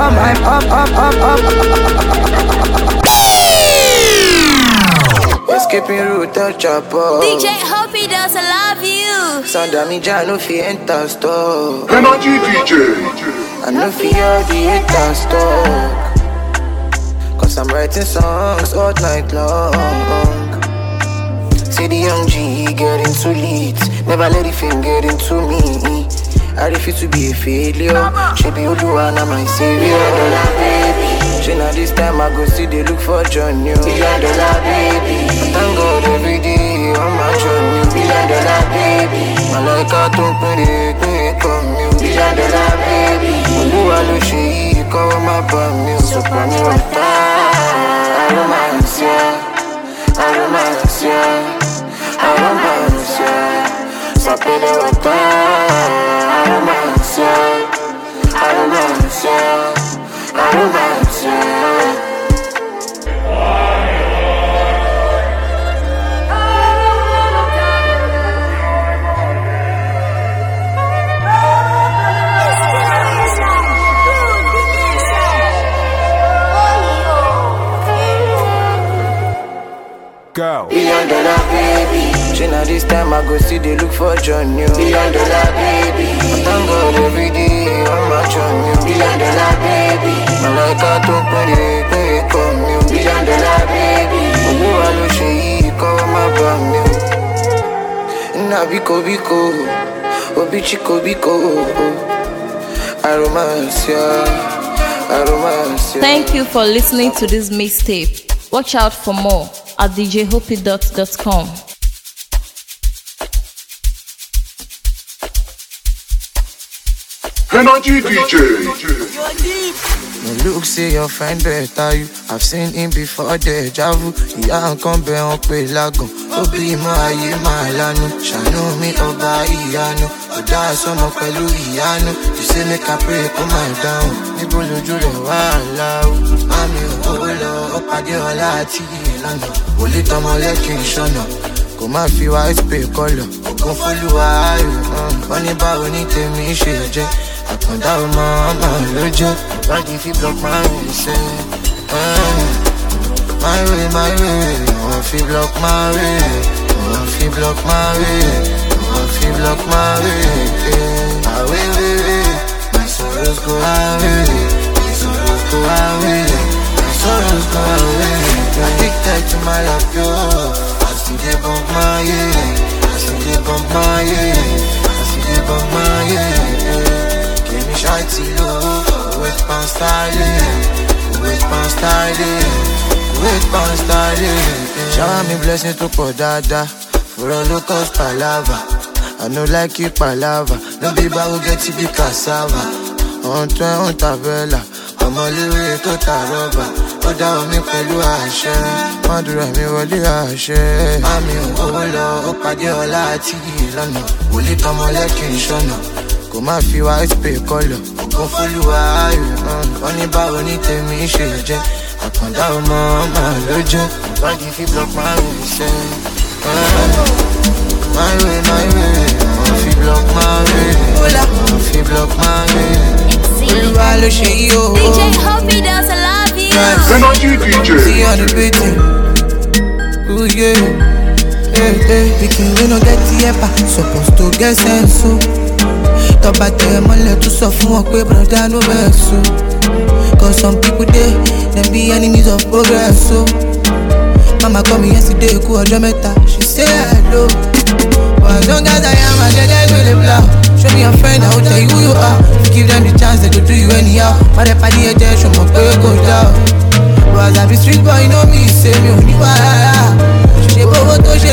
my. Escaping route touch chopper. DJ Hoppy does love you. Sound damage, I no fi enter store. Energy DJ. I no fi all the haters talk. Cause I'm writing songs all night long. Say the young G getting too late. Never let the fame get into me. I refuse to be a failure. She be Oluwana, my savior. Baby. She now this time I go see they look for John New. $1 billion, baby. Thank God every day on my journey. $1 billion, baby. My like I don't put it come $1 billion, baby. Oluwa lo she cover my bum. So for me what I romance ya, I romance ya, I romance ya. Sapele what I romance ya, I romance ya. I romance ya. Go. $1 billion, baby. She now this time I go see they look for John New. $1 billion, baby. I thank God every day on my John New. $1 billion, baby. My like I don't put it come $1 billion, baby. Oluwa lo she cover my bum new. Na biko biko, obi chiko biko. I romance ya, I romance ya. Thank you for listening to this mixtape. Watch out for more at djhoppydot.com. Energy DJ. Look, say your friend better you. I've seen him before deja vu. Ìyá nǹkan bẹ̀ wọ́n pé lágàn. Ó bí mọ́ ayé máa lanu. Ṣàánú mi ọba ìyanu. Ọ̀dà sọmọ pẹ̀lú ìyanu. You say make I pray kó máa dáhùn. Níbo lójú rẹ̀ wá láwù. Mami owó lọ, ó pàdé ọlá àti ìlànà. Wòlé tọmọ lẹ́kìn ìṣọ̀nà. Kò má fi white pay kọ́lọ̀. Ògùn fólúwa ayò. Wọ́n ní báwo ní tèmi ṣe jẹ́. Àkàndá ọmọ ló jẹ́. Body fi block my way, say my way, my way. Oh, fi block my way. Oh, fi block my way. Oh, fi block my way. Away. My sorrows go away. My sorrows go away. My sorrows go away. Addicted to my love, yo. I see they bump my yeah. I see they bump my yeah. I see they bump my yeah. Give me shawty low. Wait pan styling, wait pan styling, wait pan styling. Shower me blessings to pour dada. For all locals palava. I no like you palava. No be bago get to be cassava. On tabella. I'm all the way to Taroba. Ó dá omi pẹ̀lú àṣẹ. Mádùúrà mi wọlé àṣẹ. Mami owó lọ, ó pàdé ọlá àti ìlànà. Wòlé tọmọ lẹ́kìn ìṣọ̀nà. Kò má fi white pay kọ́lọ̀. Ògùn fólúwa ayò. Wọ́n ní báwo ní tèmi ṣe jẹ́. Àkàndá ọmọ ló jẹ́. Body fi block my way, say my way, my way. Wọ́n fi block my way. Wọ́n fi block my way. Olúwa ló ṣe yí o. DJ Hoppy does love you. Energy DJ. See on the beating. Ooh yeah. Pikin wey no get the epa suppose to get sense o. Tọ́ba tẹ mọ́lẹ̀ tún sọ fún wọn pé broda no vex o. Cause some people dey, dem be enemies of progress o. Mama call me yesterday, kú ọjọ́ mẹ́ta, she say hello. But as long as I am, I get really blow. Show me your friend, I will tell you who you are. If you give them the chance, they go do you anyhow. But if I need a show my pay go down. But as I be street boy, you know me, say me only why. She bobo to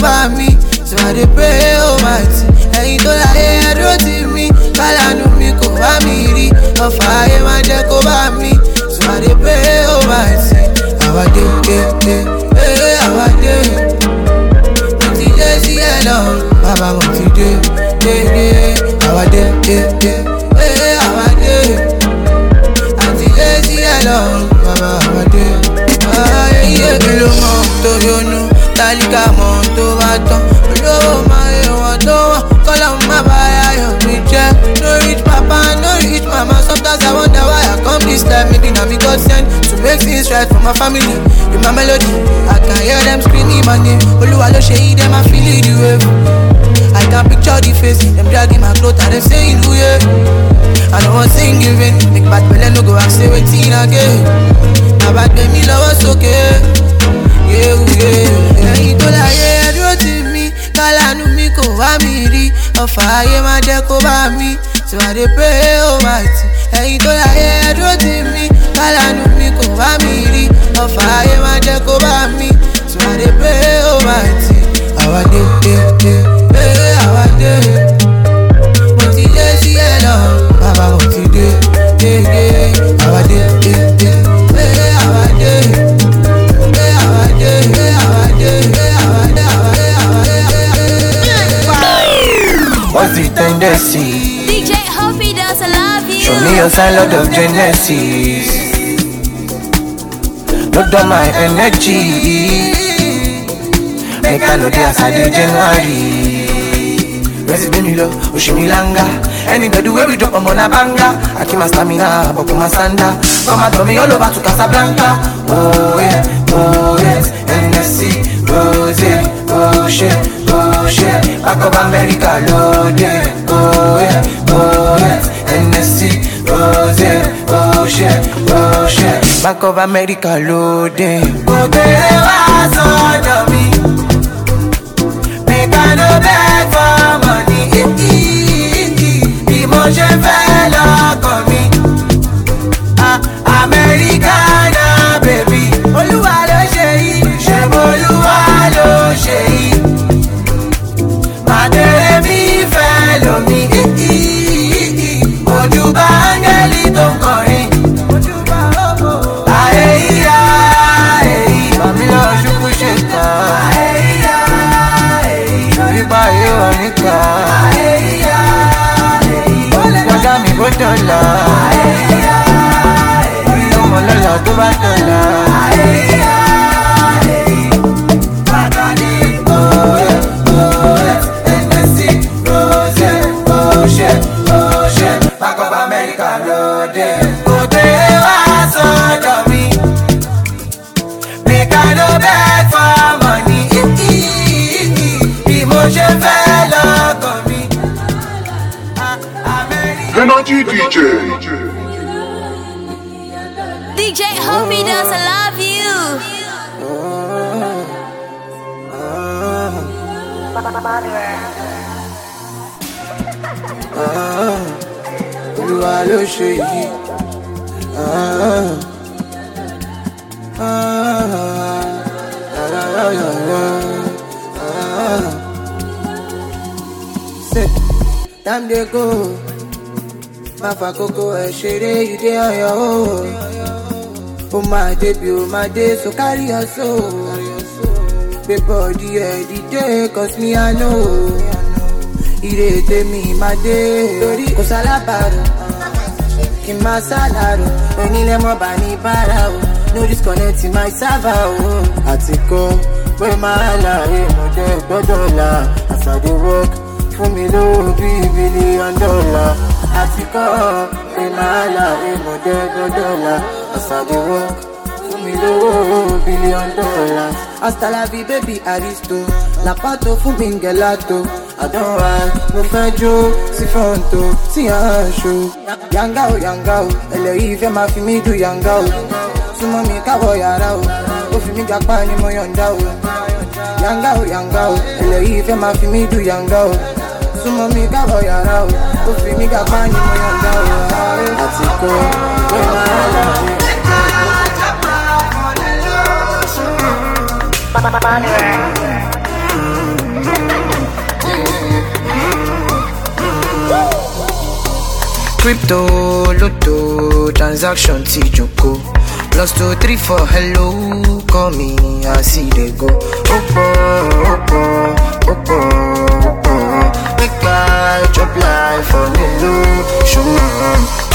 bá mi. So I dey pray Almighty. Ẹ̀yin tó láyé ẹ dúró tì mí. Kálánú mi kò bá mi rí. Ọ̀fà ayé má jẹ́ kó bá mi. So I dey pray Almighty. Àwa dé, àwa dé. Mo ti dé sí ẹ lọ. Bàbá mo ti dé. Àwa dé, àwa dé. Àti dé sí ẹ lọ. Bàbá àwa dé. Ayé kí ló mọ̀ tó yọnu. Tálíkà mọ̀ tó bá tán. Olówó máa yẹ wọ́n tó wọ́n. Kọ́lá má bá ayọ̀ mi jẹ́. No rich papa, no rich mama. Sometimes I wonder why I come this time. Maybe now me God sent to make things right for my family. In my melody, I can hear them screaming my name. Oluwa lo ṣe yí, them I feel it the wave. I can picture the face, them dragging my clothes and them saying who yeah. I don't want sing in vain. Make bad belly no go ask say wetin again. Na bad baby me love us okay. Yeah. Ẹ̀yin tó láyé ẹ dúró tì mí. Kálánú mi kò wá mi rí. Ọ̀fà ayé má jẹ́ kó bá mi. So I dey pray Almighty. Ẹ̀yin tó láyé ẹ dúró tì mí. Kálánú mi kò wá mi rí. Ọ̀fà ayé má jẹ́ kó bá mi. So I dey pray Almighty. Àwa dé, àwa dé. Mo ti dé sí ẹ lọ. Bàbá mo ti dé. Àwa dé, àwa dé. What's the tendency? DJ Hoppy does love you. Show me your sign, Lord of Genesis. Load on my energy. Make I know the answer January. Rest be me low, Ushimi Langa. Anybody where we drop, I'm on a banger. I keep my stamina, but my sanda. Come and throw me all over to Casablanca. Oh yes, NSC, Rose, oh shit. Back of America loaded. Oh yes, NSC, Rose, oh shit. Back of America loaded. Go there was on me. Make I no beg for money. Emotion fell on me. Americana baby. Olúwa ló ṣe yìí. Ṣé Olúwa ló ṣe yìí? Màdé mi fẹ́ lómi. Ojúbà áńgẹ́lì tó ń kọrin. Àyèyá èyí. Màmí lọ ṣubú ṣe tán. Àyèyá èyí. Nípa yóò nípa. Àyèyá èyí. Lọ́jà mi kò dọ̀là. Àyèyá èyí. Orí ọmọ lọ́la tó bá dọ̀là. Àyèyá èyí. Bàbá ní òye. Back of America loaded. Go there was on me. Make I no beg for money. Emotion fell on me. Energy DJ. DJ Hoppy does love you. Olúwa ló ṣe yìí. Time dey go. Má fàkókò ẹ̀ ṣeré, you dey on your own. Ó máa débi ó máa dé, so carry your soul. Gbé bọ́ọ̀dì ẹ̀ dìde, cause me I know. Ìrètè mi máa dé, torí kò sálábàárò. Kì í máa sálárò, onílẹ̀ mọ́ bá ní bára o. No disconnect my server o. Àti kọ́ pé máa láre mo jẹ́ gbọ́dọ̀ là. As I dey work, fún mi lówó bíi $1 billion. Àti kọ́ pé máa láre mo jẹ́ gbọ́dọ̀ là. As I dey work, fún mi lówó $1 billion. Hasta la vie baby aristo, Lapato fún mi gelato. I don't want no fẹ́ jó sí fronto, sí àṣọ. Yanga o, ẹlẹ́yìí fẹ́ máa fi mí du yanga o. Súnmọ́ mi káwọ̀ yàrá o, ó fi mí gapá ni mo yọ̀ǹda o. Yanga o, ẹlẹ́yìí fẹ́ máa fi mí du yanga o. Súnmọ́ mi káwọ̀ yàrá o, ó fi mí gapá ni mo yọ̀ǹda o. Àti kọ́ pé máa lọ rí. Crypto, lotto, transaction, T-Joko. +234, hello, call me, I see they go. Opo. Make I drop life on the low, show me.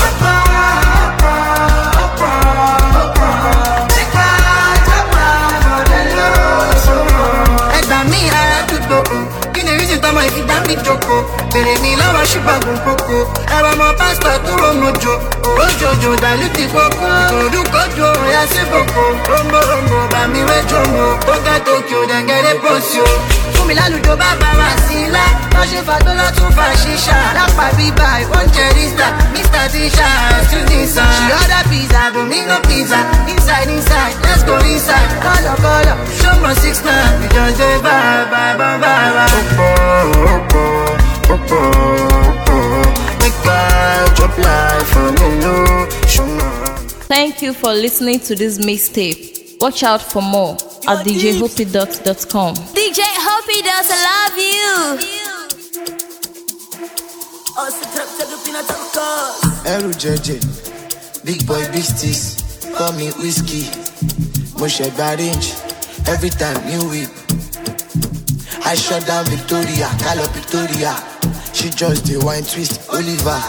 If you damn me joko, bere mi lawa shibagun koko. Ewa mo pastor to romojo, ojojo daluti koko. Ikodu kojo ya se boko, rombo ba mi we jomo. Oga Tokyo den get a posio. Fumi lalujo baba wasila, ma se fa to la tun fa shisha. Lapa biba, one cherista, Mr. Tisha, Sudisa. She order pizza, Domino pizza. Inside, let's go inside. Color, show me 6'9", we just say bye. Opo. Make I drop life on the low. Thank you for listening to this mixtape. Watch out for more at djhoppy.com. DJ Hoppy does love you. Eru Jeje, big boy beasties, call me whiskey. Moshe Barinj, every time new week. I shut down Victoria, call up Victoria. She just the wine twist, Oliver.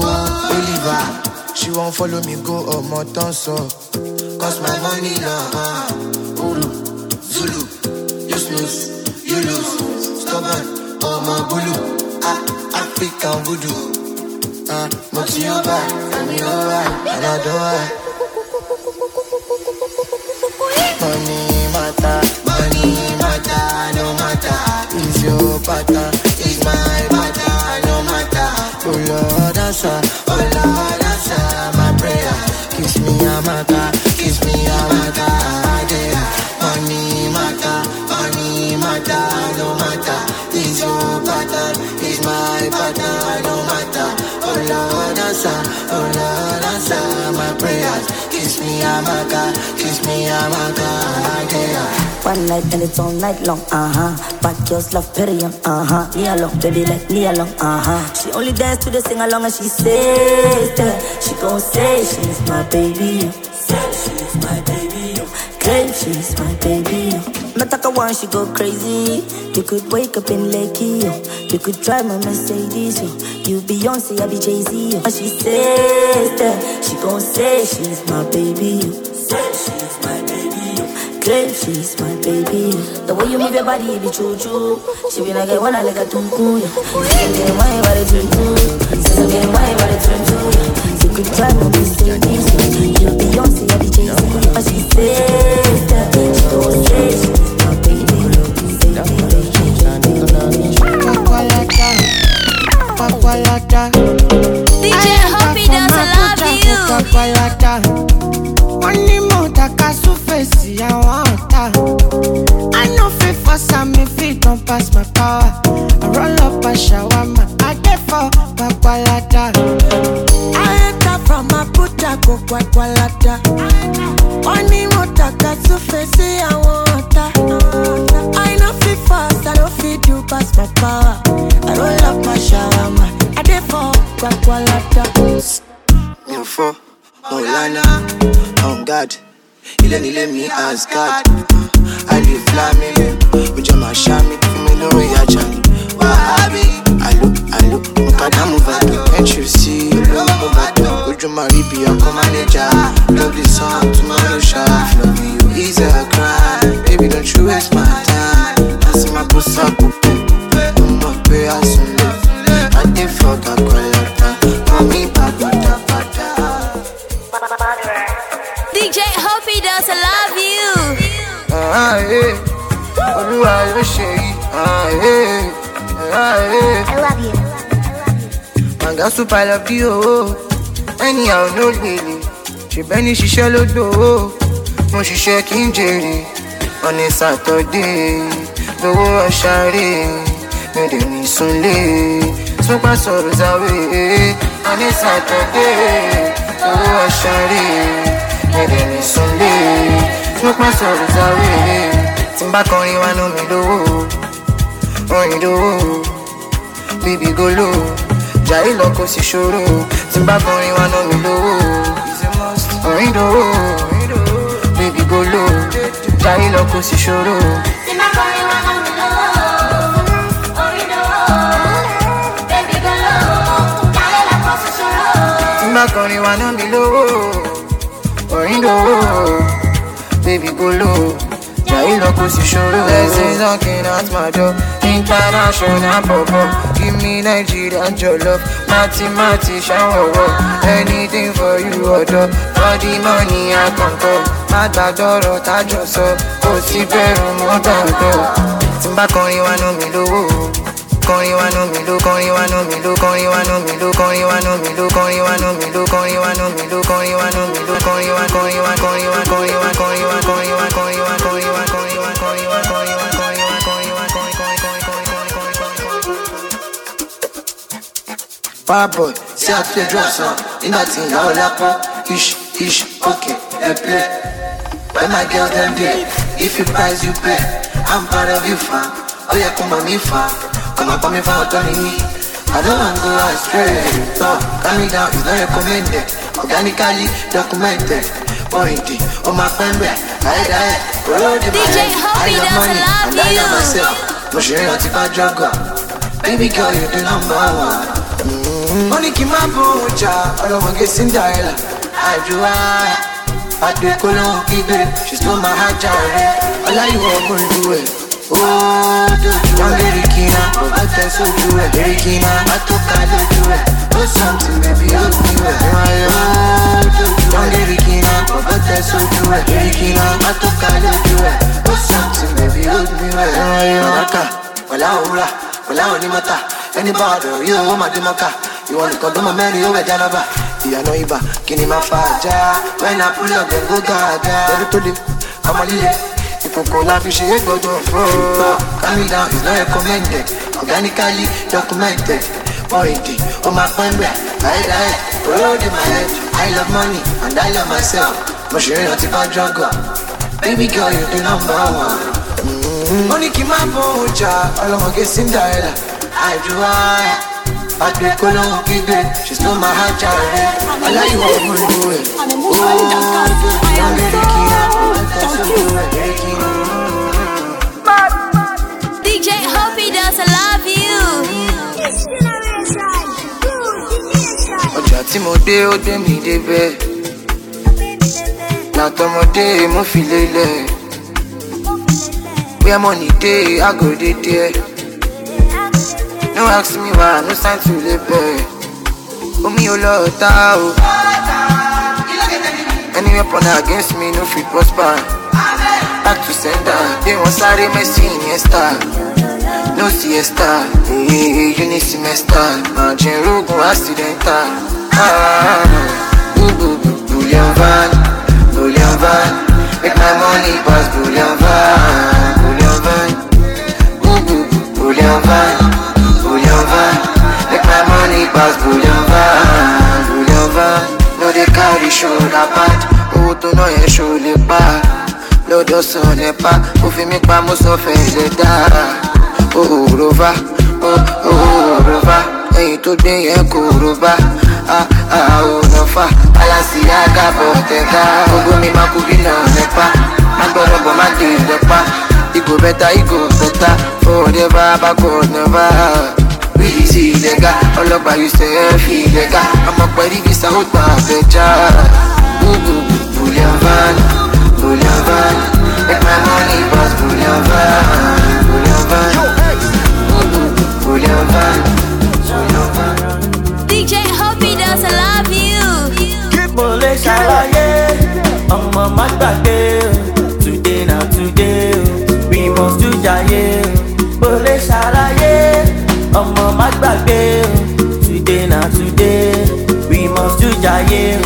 She won't follow me, go or more so. Cause my money long, Uru, Zulu. You snooze, you lose. Stubborn, oh my bulu. African voodoo. Moti over, I'm over, and I don't. Money matter, no matter. Is your pattern, is my pattern, no matter. Oh Lord, answer, my prayer. Kiss me a matter, yeah. Money matter, no matter. Is your pattern, is my pattern, no matter. Oh Lord, answer, my prayers. Kiss me a matter, yeah. One night and it's all night long, Bad girls love period, Me along, baby, let me along, She only dance to the sing along and she says that she gon' say she's my baby. Say she's my baby. Claim she's my baby. Mataka one, she go crazy. You could wake up in Lakey, You could drive my Mercedes, You Beyonce, I be Jay-Z, And she says that she gon' say she's my baby. Say she's my baby. Claim she's my baby. The way you move your body, be true. She be like a one, like a tunku. Say why body tunku. Say why body tunku. You could drive my Mercedes, You Beyonce, I be Jay-Z, And she says that she gon' say she's my baby. DJ Hoppy does love you. Money more takasu face I want I know fit for some if it don't pass my power. I roll up a shawarma, I get for Pakwalata. I enter from Abuja go Pakwalata. Money more takasu face I want I know fit fast, I don't fit you pass my power. I roll up a shawarma, I get for Pakwalata. For Olana, on God, he let me ask God. I live flaming, with my shami, no yachani. Wahabi, I look, Mukadamu, can't you see? Would you marry be a manager? Love this song, tomorrow shot. Love you is a crime. Baby, don't you waste my time. I see my pussy up, I'm not pay as soon. I did fuck a qualata. Mommy, pata. DJ Hoppy does love you. I love you. Manga super I love you. Anyhow, no daily. She Benny, she shall do. Mo she shaking Jerry on a Saturday. The war shari, made me Sunday. Super sorrows away on a Saturday. The war shari. Maybe Sunday, smoke my sorrows away. Timba koni wano me do, baby go low. Jai loko si ṣòro. Tí n bá kọrin wá ná mi lówó. Orin dòwó. Baby go low. Jai loko si ṣòro. Tí n bá kọrin wá ná mi lówó. Orin dòwó. Baby go low. Jai loko si ṣòro. Tí n bá kọrin wá ná mi lówó. Orin dòwó. Baby go low. Jai loko si ṣòro. Blessings knocking at my door. International pop-up. Give me Nigerian jollof. Mati, shower. Anything for you, order. For the money I can call. Má gbàdọ̀rọ̀ tájọ sọ. Kò sí bẹ̀rù mọ́ gbàgbọ́. Tí n bá kọrin wá ná mi lówó. Kọrin wá ná mi ló, kọrin wá ná mi ló, kọrin wá ná mi ló, kọrin wá ná mi ló, kọrin wá ná mi ló, kọrin wá ná mi ló, kọrin wá ná mi ló, kọrin wá, kọrin wá, kọrin wá, kọrin wá, kọrin wá, kọrin wá, kọrin wá, kọrin wá, kọrin wá, kọrin wá, kọrin wá, kọrin wá, kọrin wá, kọrin Fireboy, see how to drop some. In that thing, now lapo. Ish, okay, they play. When my girl them day, if you price you pay. I'm proud of you, fam. Oh yeah, come on me, fam. Come on me, fam, turning me. I don't want to go astray. No, coming down is not recommended. Organically documented. Pointy, oh my friend, I DJ Hoppy does love and I love myself. No share not if I drug up. Baby girl, you're the number one. Money keep my boocha, I don't want to get Cinderella. I do I do it, Colon, keep it. She stole my heart, all I you want to do it. Oh, do you want to Kina? But that's so do it, Kina. I took I do it. Oh, something, baby, hold me well. Oh, do you want to Kina? But that's so do it, Kina. I took I do it. Oh, something, baby, hold me well. Wala onimata. Anybody, you want my demaka. You want to come to my man, you wear Janaba. You know Iba, Kini Mafaja. When I pull up, then go gaga. Never to live, I'm a lily. If you call up, you should go to floor. Coming down is not recommended. Organically documented. Pointy, oh my friend, I rolled in my head. I love money and I love myself. But she ain't not if I drug up. Baby girl, you're the number one. Money keep my boocha, all I'm gonna get Cinderella. I do I do it, Colon, keep it. She stole my heart, I like you all to do it. DJ Hoppy does love you. Ọjà tí mo dé, ó dé mi débẹ̀. Látọmọdé mo fi lélẹ̀. Where money dey, I go dey there. No ask me why, no sign to labor. Omi o lọ ta o. Any weapon against me, no fit prosper. Back to sender, they want sáré Messi Iniesta. No siesta, uni semester. Margin rogun accidental. Bullion van. Make my money pass bullion van. Bullion van. Make my money pass bullion van. No they carry shoulder pad. Owó tó ná yẹn ṣó lè pa. Lọ́dọ̀ sọ nípa, ó fi mí pa mo sọ fẹ́ lè dá. Rova. Ẹyin tó gbé yẹn kò rova. Ònàfà, Balenciaga Bottega. Gbogbo mi máa kú bí náà nípa. Má gbọ́dọ̀ bọ̀ má dé ìdẹ́pá. Igo better, forever, backward, never. Really see lega, all about you say illegal. I'm up by the visa, out my beja. Bullion van. Make my money pass bullion van. DJ Hoppy does love you. Mole ṣàlàyé, ọmọ má gbàgbé. Today na today, we must do jaye. Mole ṣàlàyé, ọmọ má gbàgbé. Today na today, we must do jaye.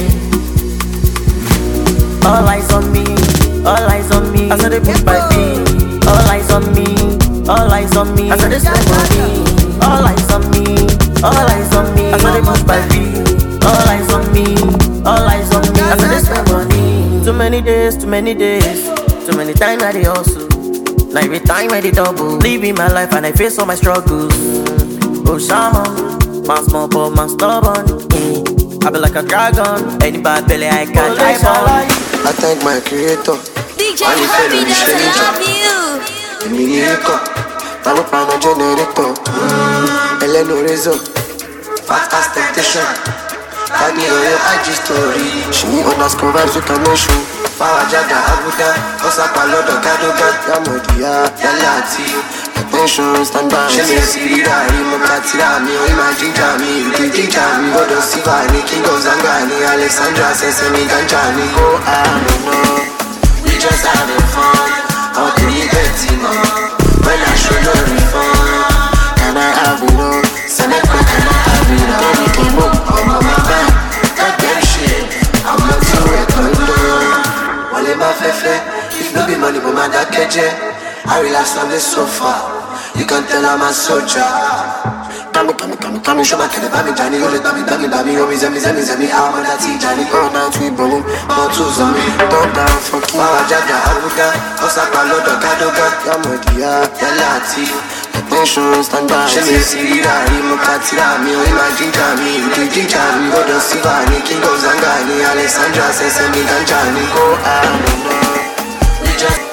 All eyes on me, all eyes on me. I saw they put my feet. All eyes on me, all eyes on me. I saw they spend money. All eyes on me, all eyes on me. I saw they put my feet. All eyes on me, all eyes on me. I saw they spend money. Too many days, too many times I dey hustle. Now every time I dey double, living my life and I face all my struggles. Oh Shama, Man small but man stubborn. I be like a dragon. Any bad belly I can't drive on. I thank my creator. DJ Hobby doesn't love you. Emilieco, Palo Pano generator. Eleno Rezo, fast expectation. Tagi Oyo IG story. She underscore vibes with connection. Power Jaga Abuja, Osaka Lodo Kadoga, Yamodia, Yalati. Attention, stand by. She may see that Mokatira, me, imagine Jami, Jami, Godo Sivani, Kingo Zangani, Alexandra, Sesame, Ganjani, go, I don't know. We just having fun. How can you get it more? When I show no refund, can I have it all? Send it quick, can I have it all? Then it came up, I'm on my back. That damn shit, I'm not too recommended. Wale ma fefe, if no be money, but my dad keje. I relax on the sofa. You can tell I'm a soldier. Come, show my kid about me, Johnny. You let me, always me, I'm on that tea, Johnny. All night we ballin', all tools on me. Don't down, fuck you. Power Jaga, Abuga, Osaka, Lodo, Kadoga, Yamodia, Yalati. Attention, stand by. She may see that Mokatira, me, imagine Jami, Jami, Godo Sivani, Kingo Zangani, Alexandra, Sesame, Ganjani. Go, I don't know. We just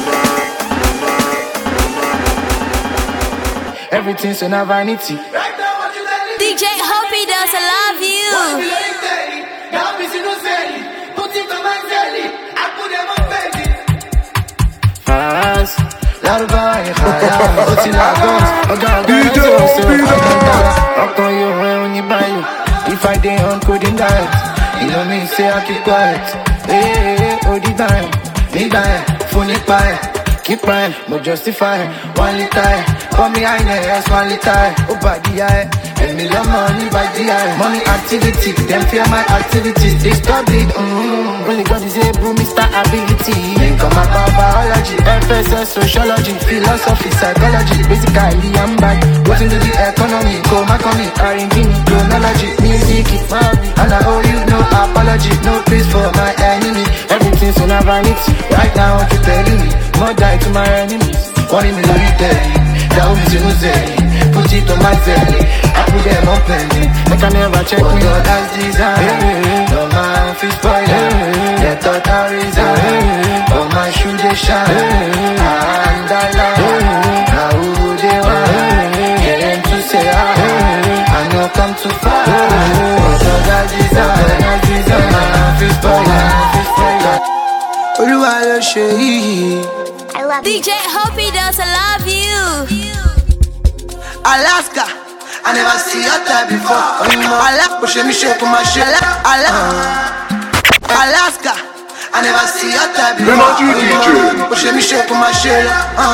everything's in a vanity. DJ Hobby doesn't love you. Fast, larga y jaya, otilagos, if I dey on coding diet, you know me say I keep quiet. Hey, all the time, me die, funny pie. Keep crying, but justify. 1 liter, call me highness, 1 liter. Oh, body eye, and me love money by the eye. Money activity, them fear my activities. They stop it, only God is able, Mr. Ability. Then come about biology, FSS, sociology, philosophy, psychology. Basically, I'm back. What's into the economy? Go my coming, R&B, chronology, music, and I owe you no apology, no peace for my enemy. Everything's on a vanity. Right now, what you telling me? More die to my enemies. One in the day, that will be to put it on my belly. I put them on penny. They can never check me out as design. No man feel spoiler. They thought I resign. Oh my shoe they shine. And I lie. Now who they want? Get them to say I know come too far. So that design. No man feel spoiler. Oluwa lo ṣe yìí. DJ Hobby doesn't love you. Alaska, I never see your type before. Alaska, me shake my shit. Alaska, I never see your type before. Push me shake my shit.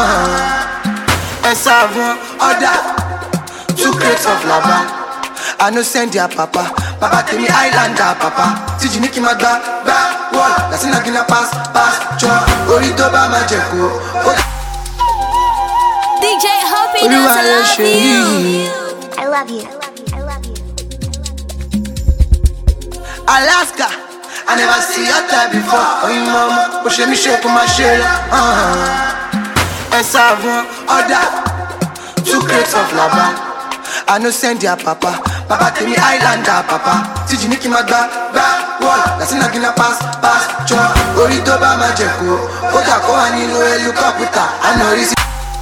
Es avant, order 2 crates of lava. I no send ya papa. Papa tell me Islander papa. Si you niki magba, wall. That's in a gina pass, chop. Orito ba majeko. DJ Hobby doesn't love you. I love you. Alaska, I never see your type before. Oh, mama, push me shake my shit. Es avant, order 2 crates of lava. I no send ya papa. Papa tell me Islander papa. Si you niki magba, wall. That's in a gina pass, chop. Orito ba majeko. Oga ko ani no helicopter. I know this.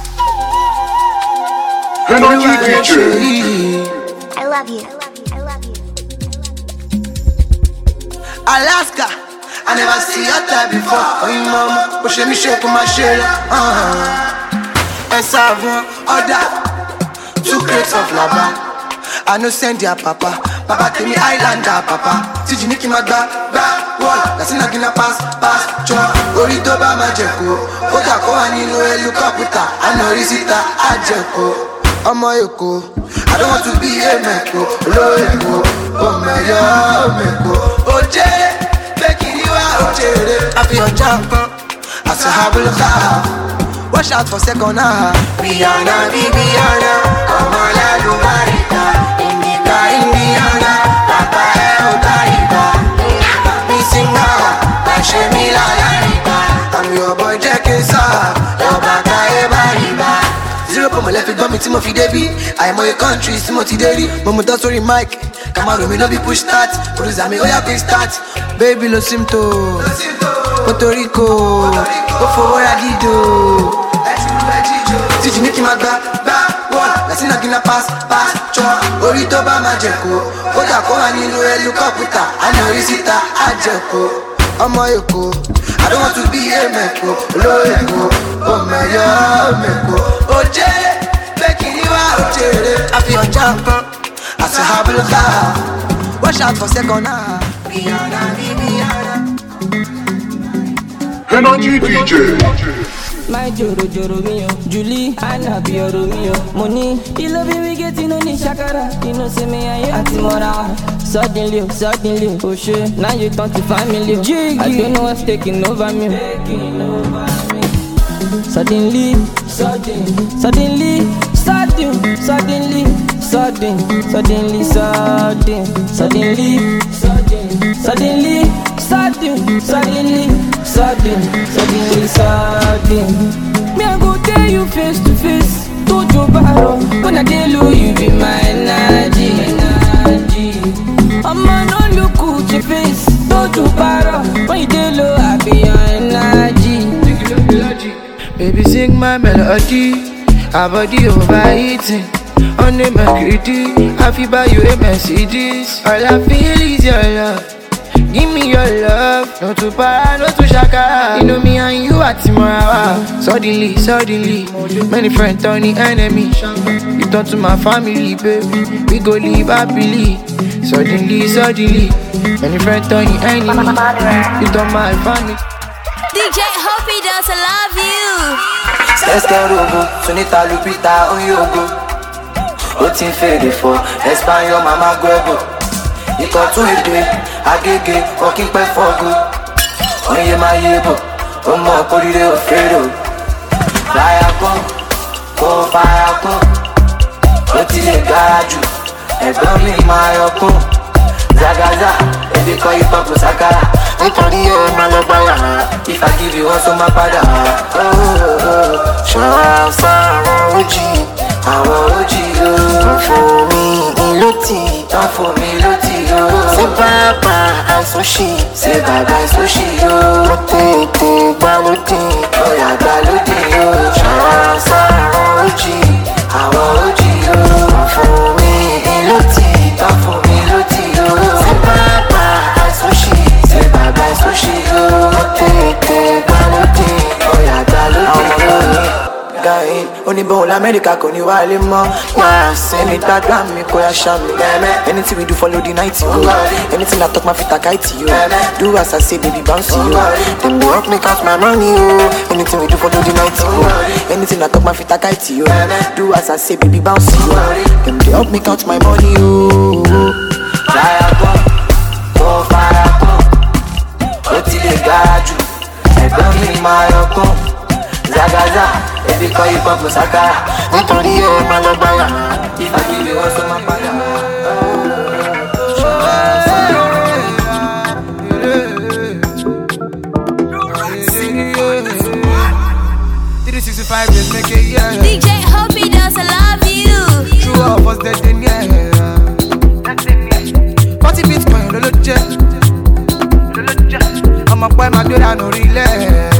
Energy DJ. I love you. Alaska, I never see your type before. Oh, mama, push me shake my shit. Es avant, order 2 crates of lava. I no send ya papa. Papa tell me Islander papa. Si you niki magba, wall. That's in a gina pass, chop. Orito ba majeko. Oga ko ani no helicopter. I know risita ajeko. Ọmọ Èkó, I don't want to be a meko. Lo Èkó, Meko. Oje, Bekiriwa Ojere. I feel your jump, as a habble car. Watch out for second half. Rihanna, Bibiana, come on, la Lumarita. Indiana, Papa Eotariba. Missing now, Bashemi la Larita. I'm your boy Jackie Sa, your Baka Ebariba. 0% kò mọ̀ lẹ́fi gbọ́ mi tí mo fi débí. Àìmọye countries tí mo ti dé rí. Mo mú tán sórí mic, Camaro mi ló bí push start. Producer mi ó yá quick start. Baby lo simto, Puerto Rico, ó fowó ra dídò. Títí ní kí n máa gbá wọ́n, lẹ́sìn náà kí n náà pass chọ́. Orí tó bá máa jẹ̀kọ́, ó dà kó wà nínú ẹlúkọ́pútà. Àná orí síta á jẹ̀kọ́. Ọmọ Èkó, I don't want to be a mẹ́kọ̀ọ́. Olóyèkó, ó mẹ́kọ̀ọ́. Ó jẹ́rẹ́, pé kí ni wá ó jẹ́rẹ́. Àfihàn jàǹkan, àti àbúlùkà. Watch out for second half. Rihanna. Energy DJ. My joro mio, Julie, Anna be your Romeo. Money, you love me getting on shakara. You know, say me I Atimora. Suddenly, oh shit. Now you turn to family. Jiggy. I don't know what's taking over me. Suddenly, me I go tell you face to face. Tojo baro, when I tell you be my energy. I'ma no look at your face. Tojo baro, when you tell you I be your energy. Baby sing my melody, our body overeating. On the mercury, I feel by you a Mercedes. All I feel is your love. Give me your love, no to para, no to shaka. You know me and you at Timarawa. Suddenly, many friends turn the enemy. You turn to my family, baby. We go live happily. Suddenly, many friends turn the enemy. You turn my family. DJ Hoppy does love you. Esquerogo, Sunita Lupita, Oyogo. Otin fede for Espanol, Mama Guebo. Ikọ̀ tún èdè, agége, ọ̀kín pẹ́ fọ́gù. Oye máa yé bò, ó mọ̀ kórìíre òfèrò. Láyà kan, kò fara kan. Ó ti lè gara jù, ẹ̀gbọ́n mi máa yọkún. Zagaza, ebi kọ́ ipò kò sákàrà. Nítorí ó máa lọ gbáyà. If I give you one, so máa padà. Ṣọ́ra sáwọn OG ló. Don't for me loti yo. Say bye sushi yo. Tete gbalodi, oya gbalodi yo. Ṣanṣa àwọn OG yo. Don't for me loti yo. Say bye sushi yo. Tete gbalodi, oya gbalodi yo. Guy, only born America, can you wale more? Yeah, send me that gram, me koya sham me. Anything we do, follow the night you. Anything I talk my feet a kite you. Do as I say, baby, bounce you. Them they help me count my money, you. Anything we do, follow the night you. Anything I talk my feet a kite you. Do as I say, baby, bounce you. Them they help me count my money, you. Fire go, Oti le garaju, ẹ̀gbọ́n mi máa yọkún. Zagaza, ebi kọ́ ipò kò sákàrà. Nítorí ó máa lọ gbáyà. Ìfàkìlì wọ́n sọ máa padà. 365 days make it, yeah. DJ Hoppy does love you. True of us dead in, yeah. 40 Bitcoin, lolo jet. I'm a boy, my daughter, no relent.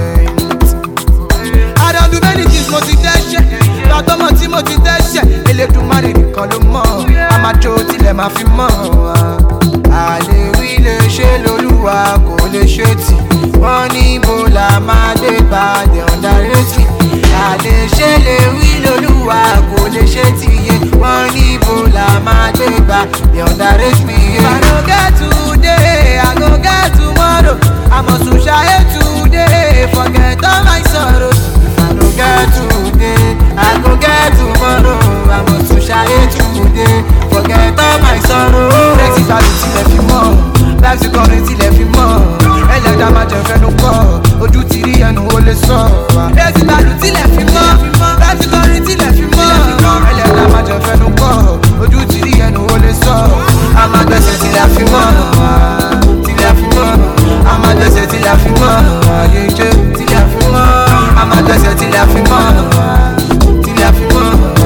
I don't do many things, motivation. Lọ́tọ́ mọ̀ tí mo ti dẹ́ṣẹ̀. Elédùmarè nìkan ló mọ̀. A máa jó tilẹ̀ máa fi mọ̀. Àlè wí lè ṣe lolúwa kò lè ṣe tì. Wọ́n ní ibo la máa dé bá the underrate. Àlè ṣe lè wí lolúwa kò lè ṣe tì yé. Wọ́n ní ibo la máa dé bá the underrate me. If I no get today, I go get tomorrow. I must shine today, forget all my sorrows. If I no get today, I go get tomorrow. I must shine today, forget all my sorrow. Rexy value till if you more, life is gonna till if you more. Ẹlẹ́dà máa jẹ fẹ́nu kọ́, ojú ti rí ẹnu ó lè sọ. Rexy value till if you more, life is gonna till if you more. Ẹlẹ́dà máa jẹ fẹ́nu kọ́, ojú ti rí ẹnu ó lè sọ. A máa gbẹ́sẹ̀ till if you more, till if you more. A máa gbẹ́sẹ̀ till if you more, ayé jẹ́ till if you more. A máa gbẹ́sẹ̀ till if you more, till if you more.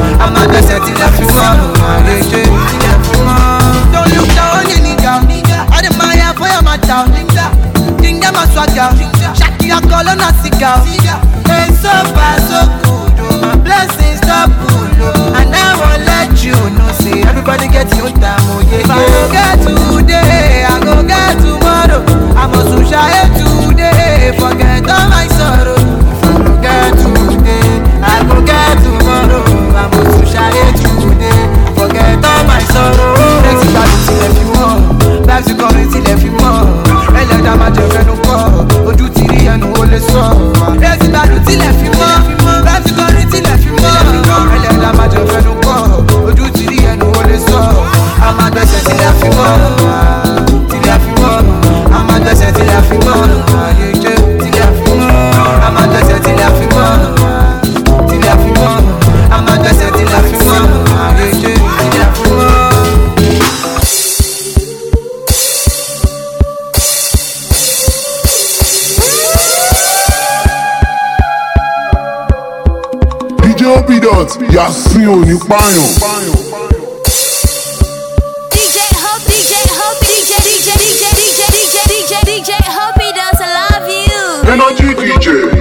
DJ Hoppy Dot, Yasin òní pààyàn. DJ Hoppy Dot, I love you. Energy DJ.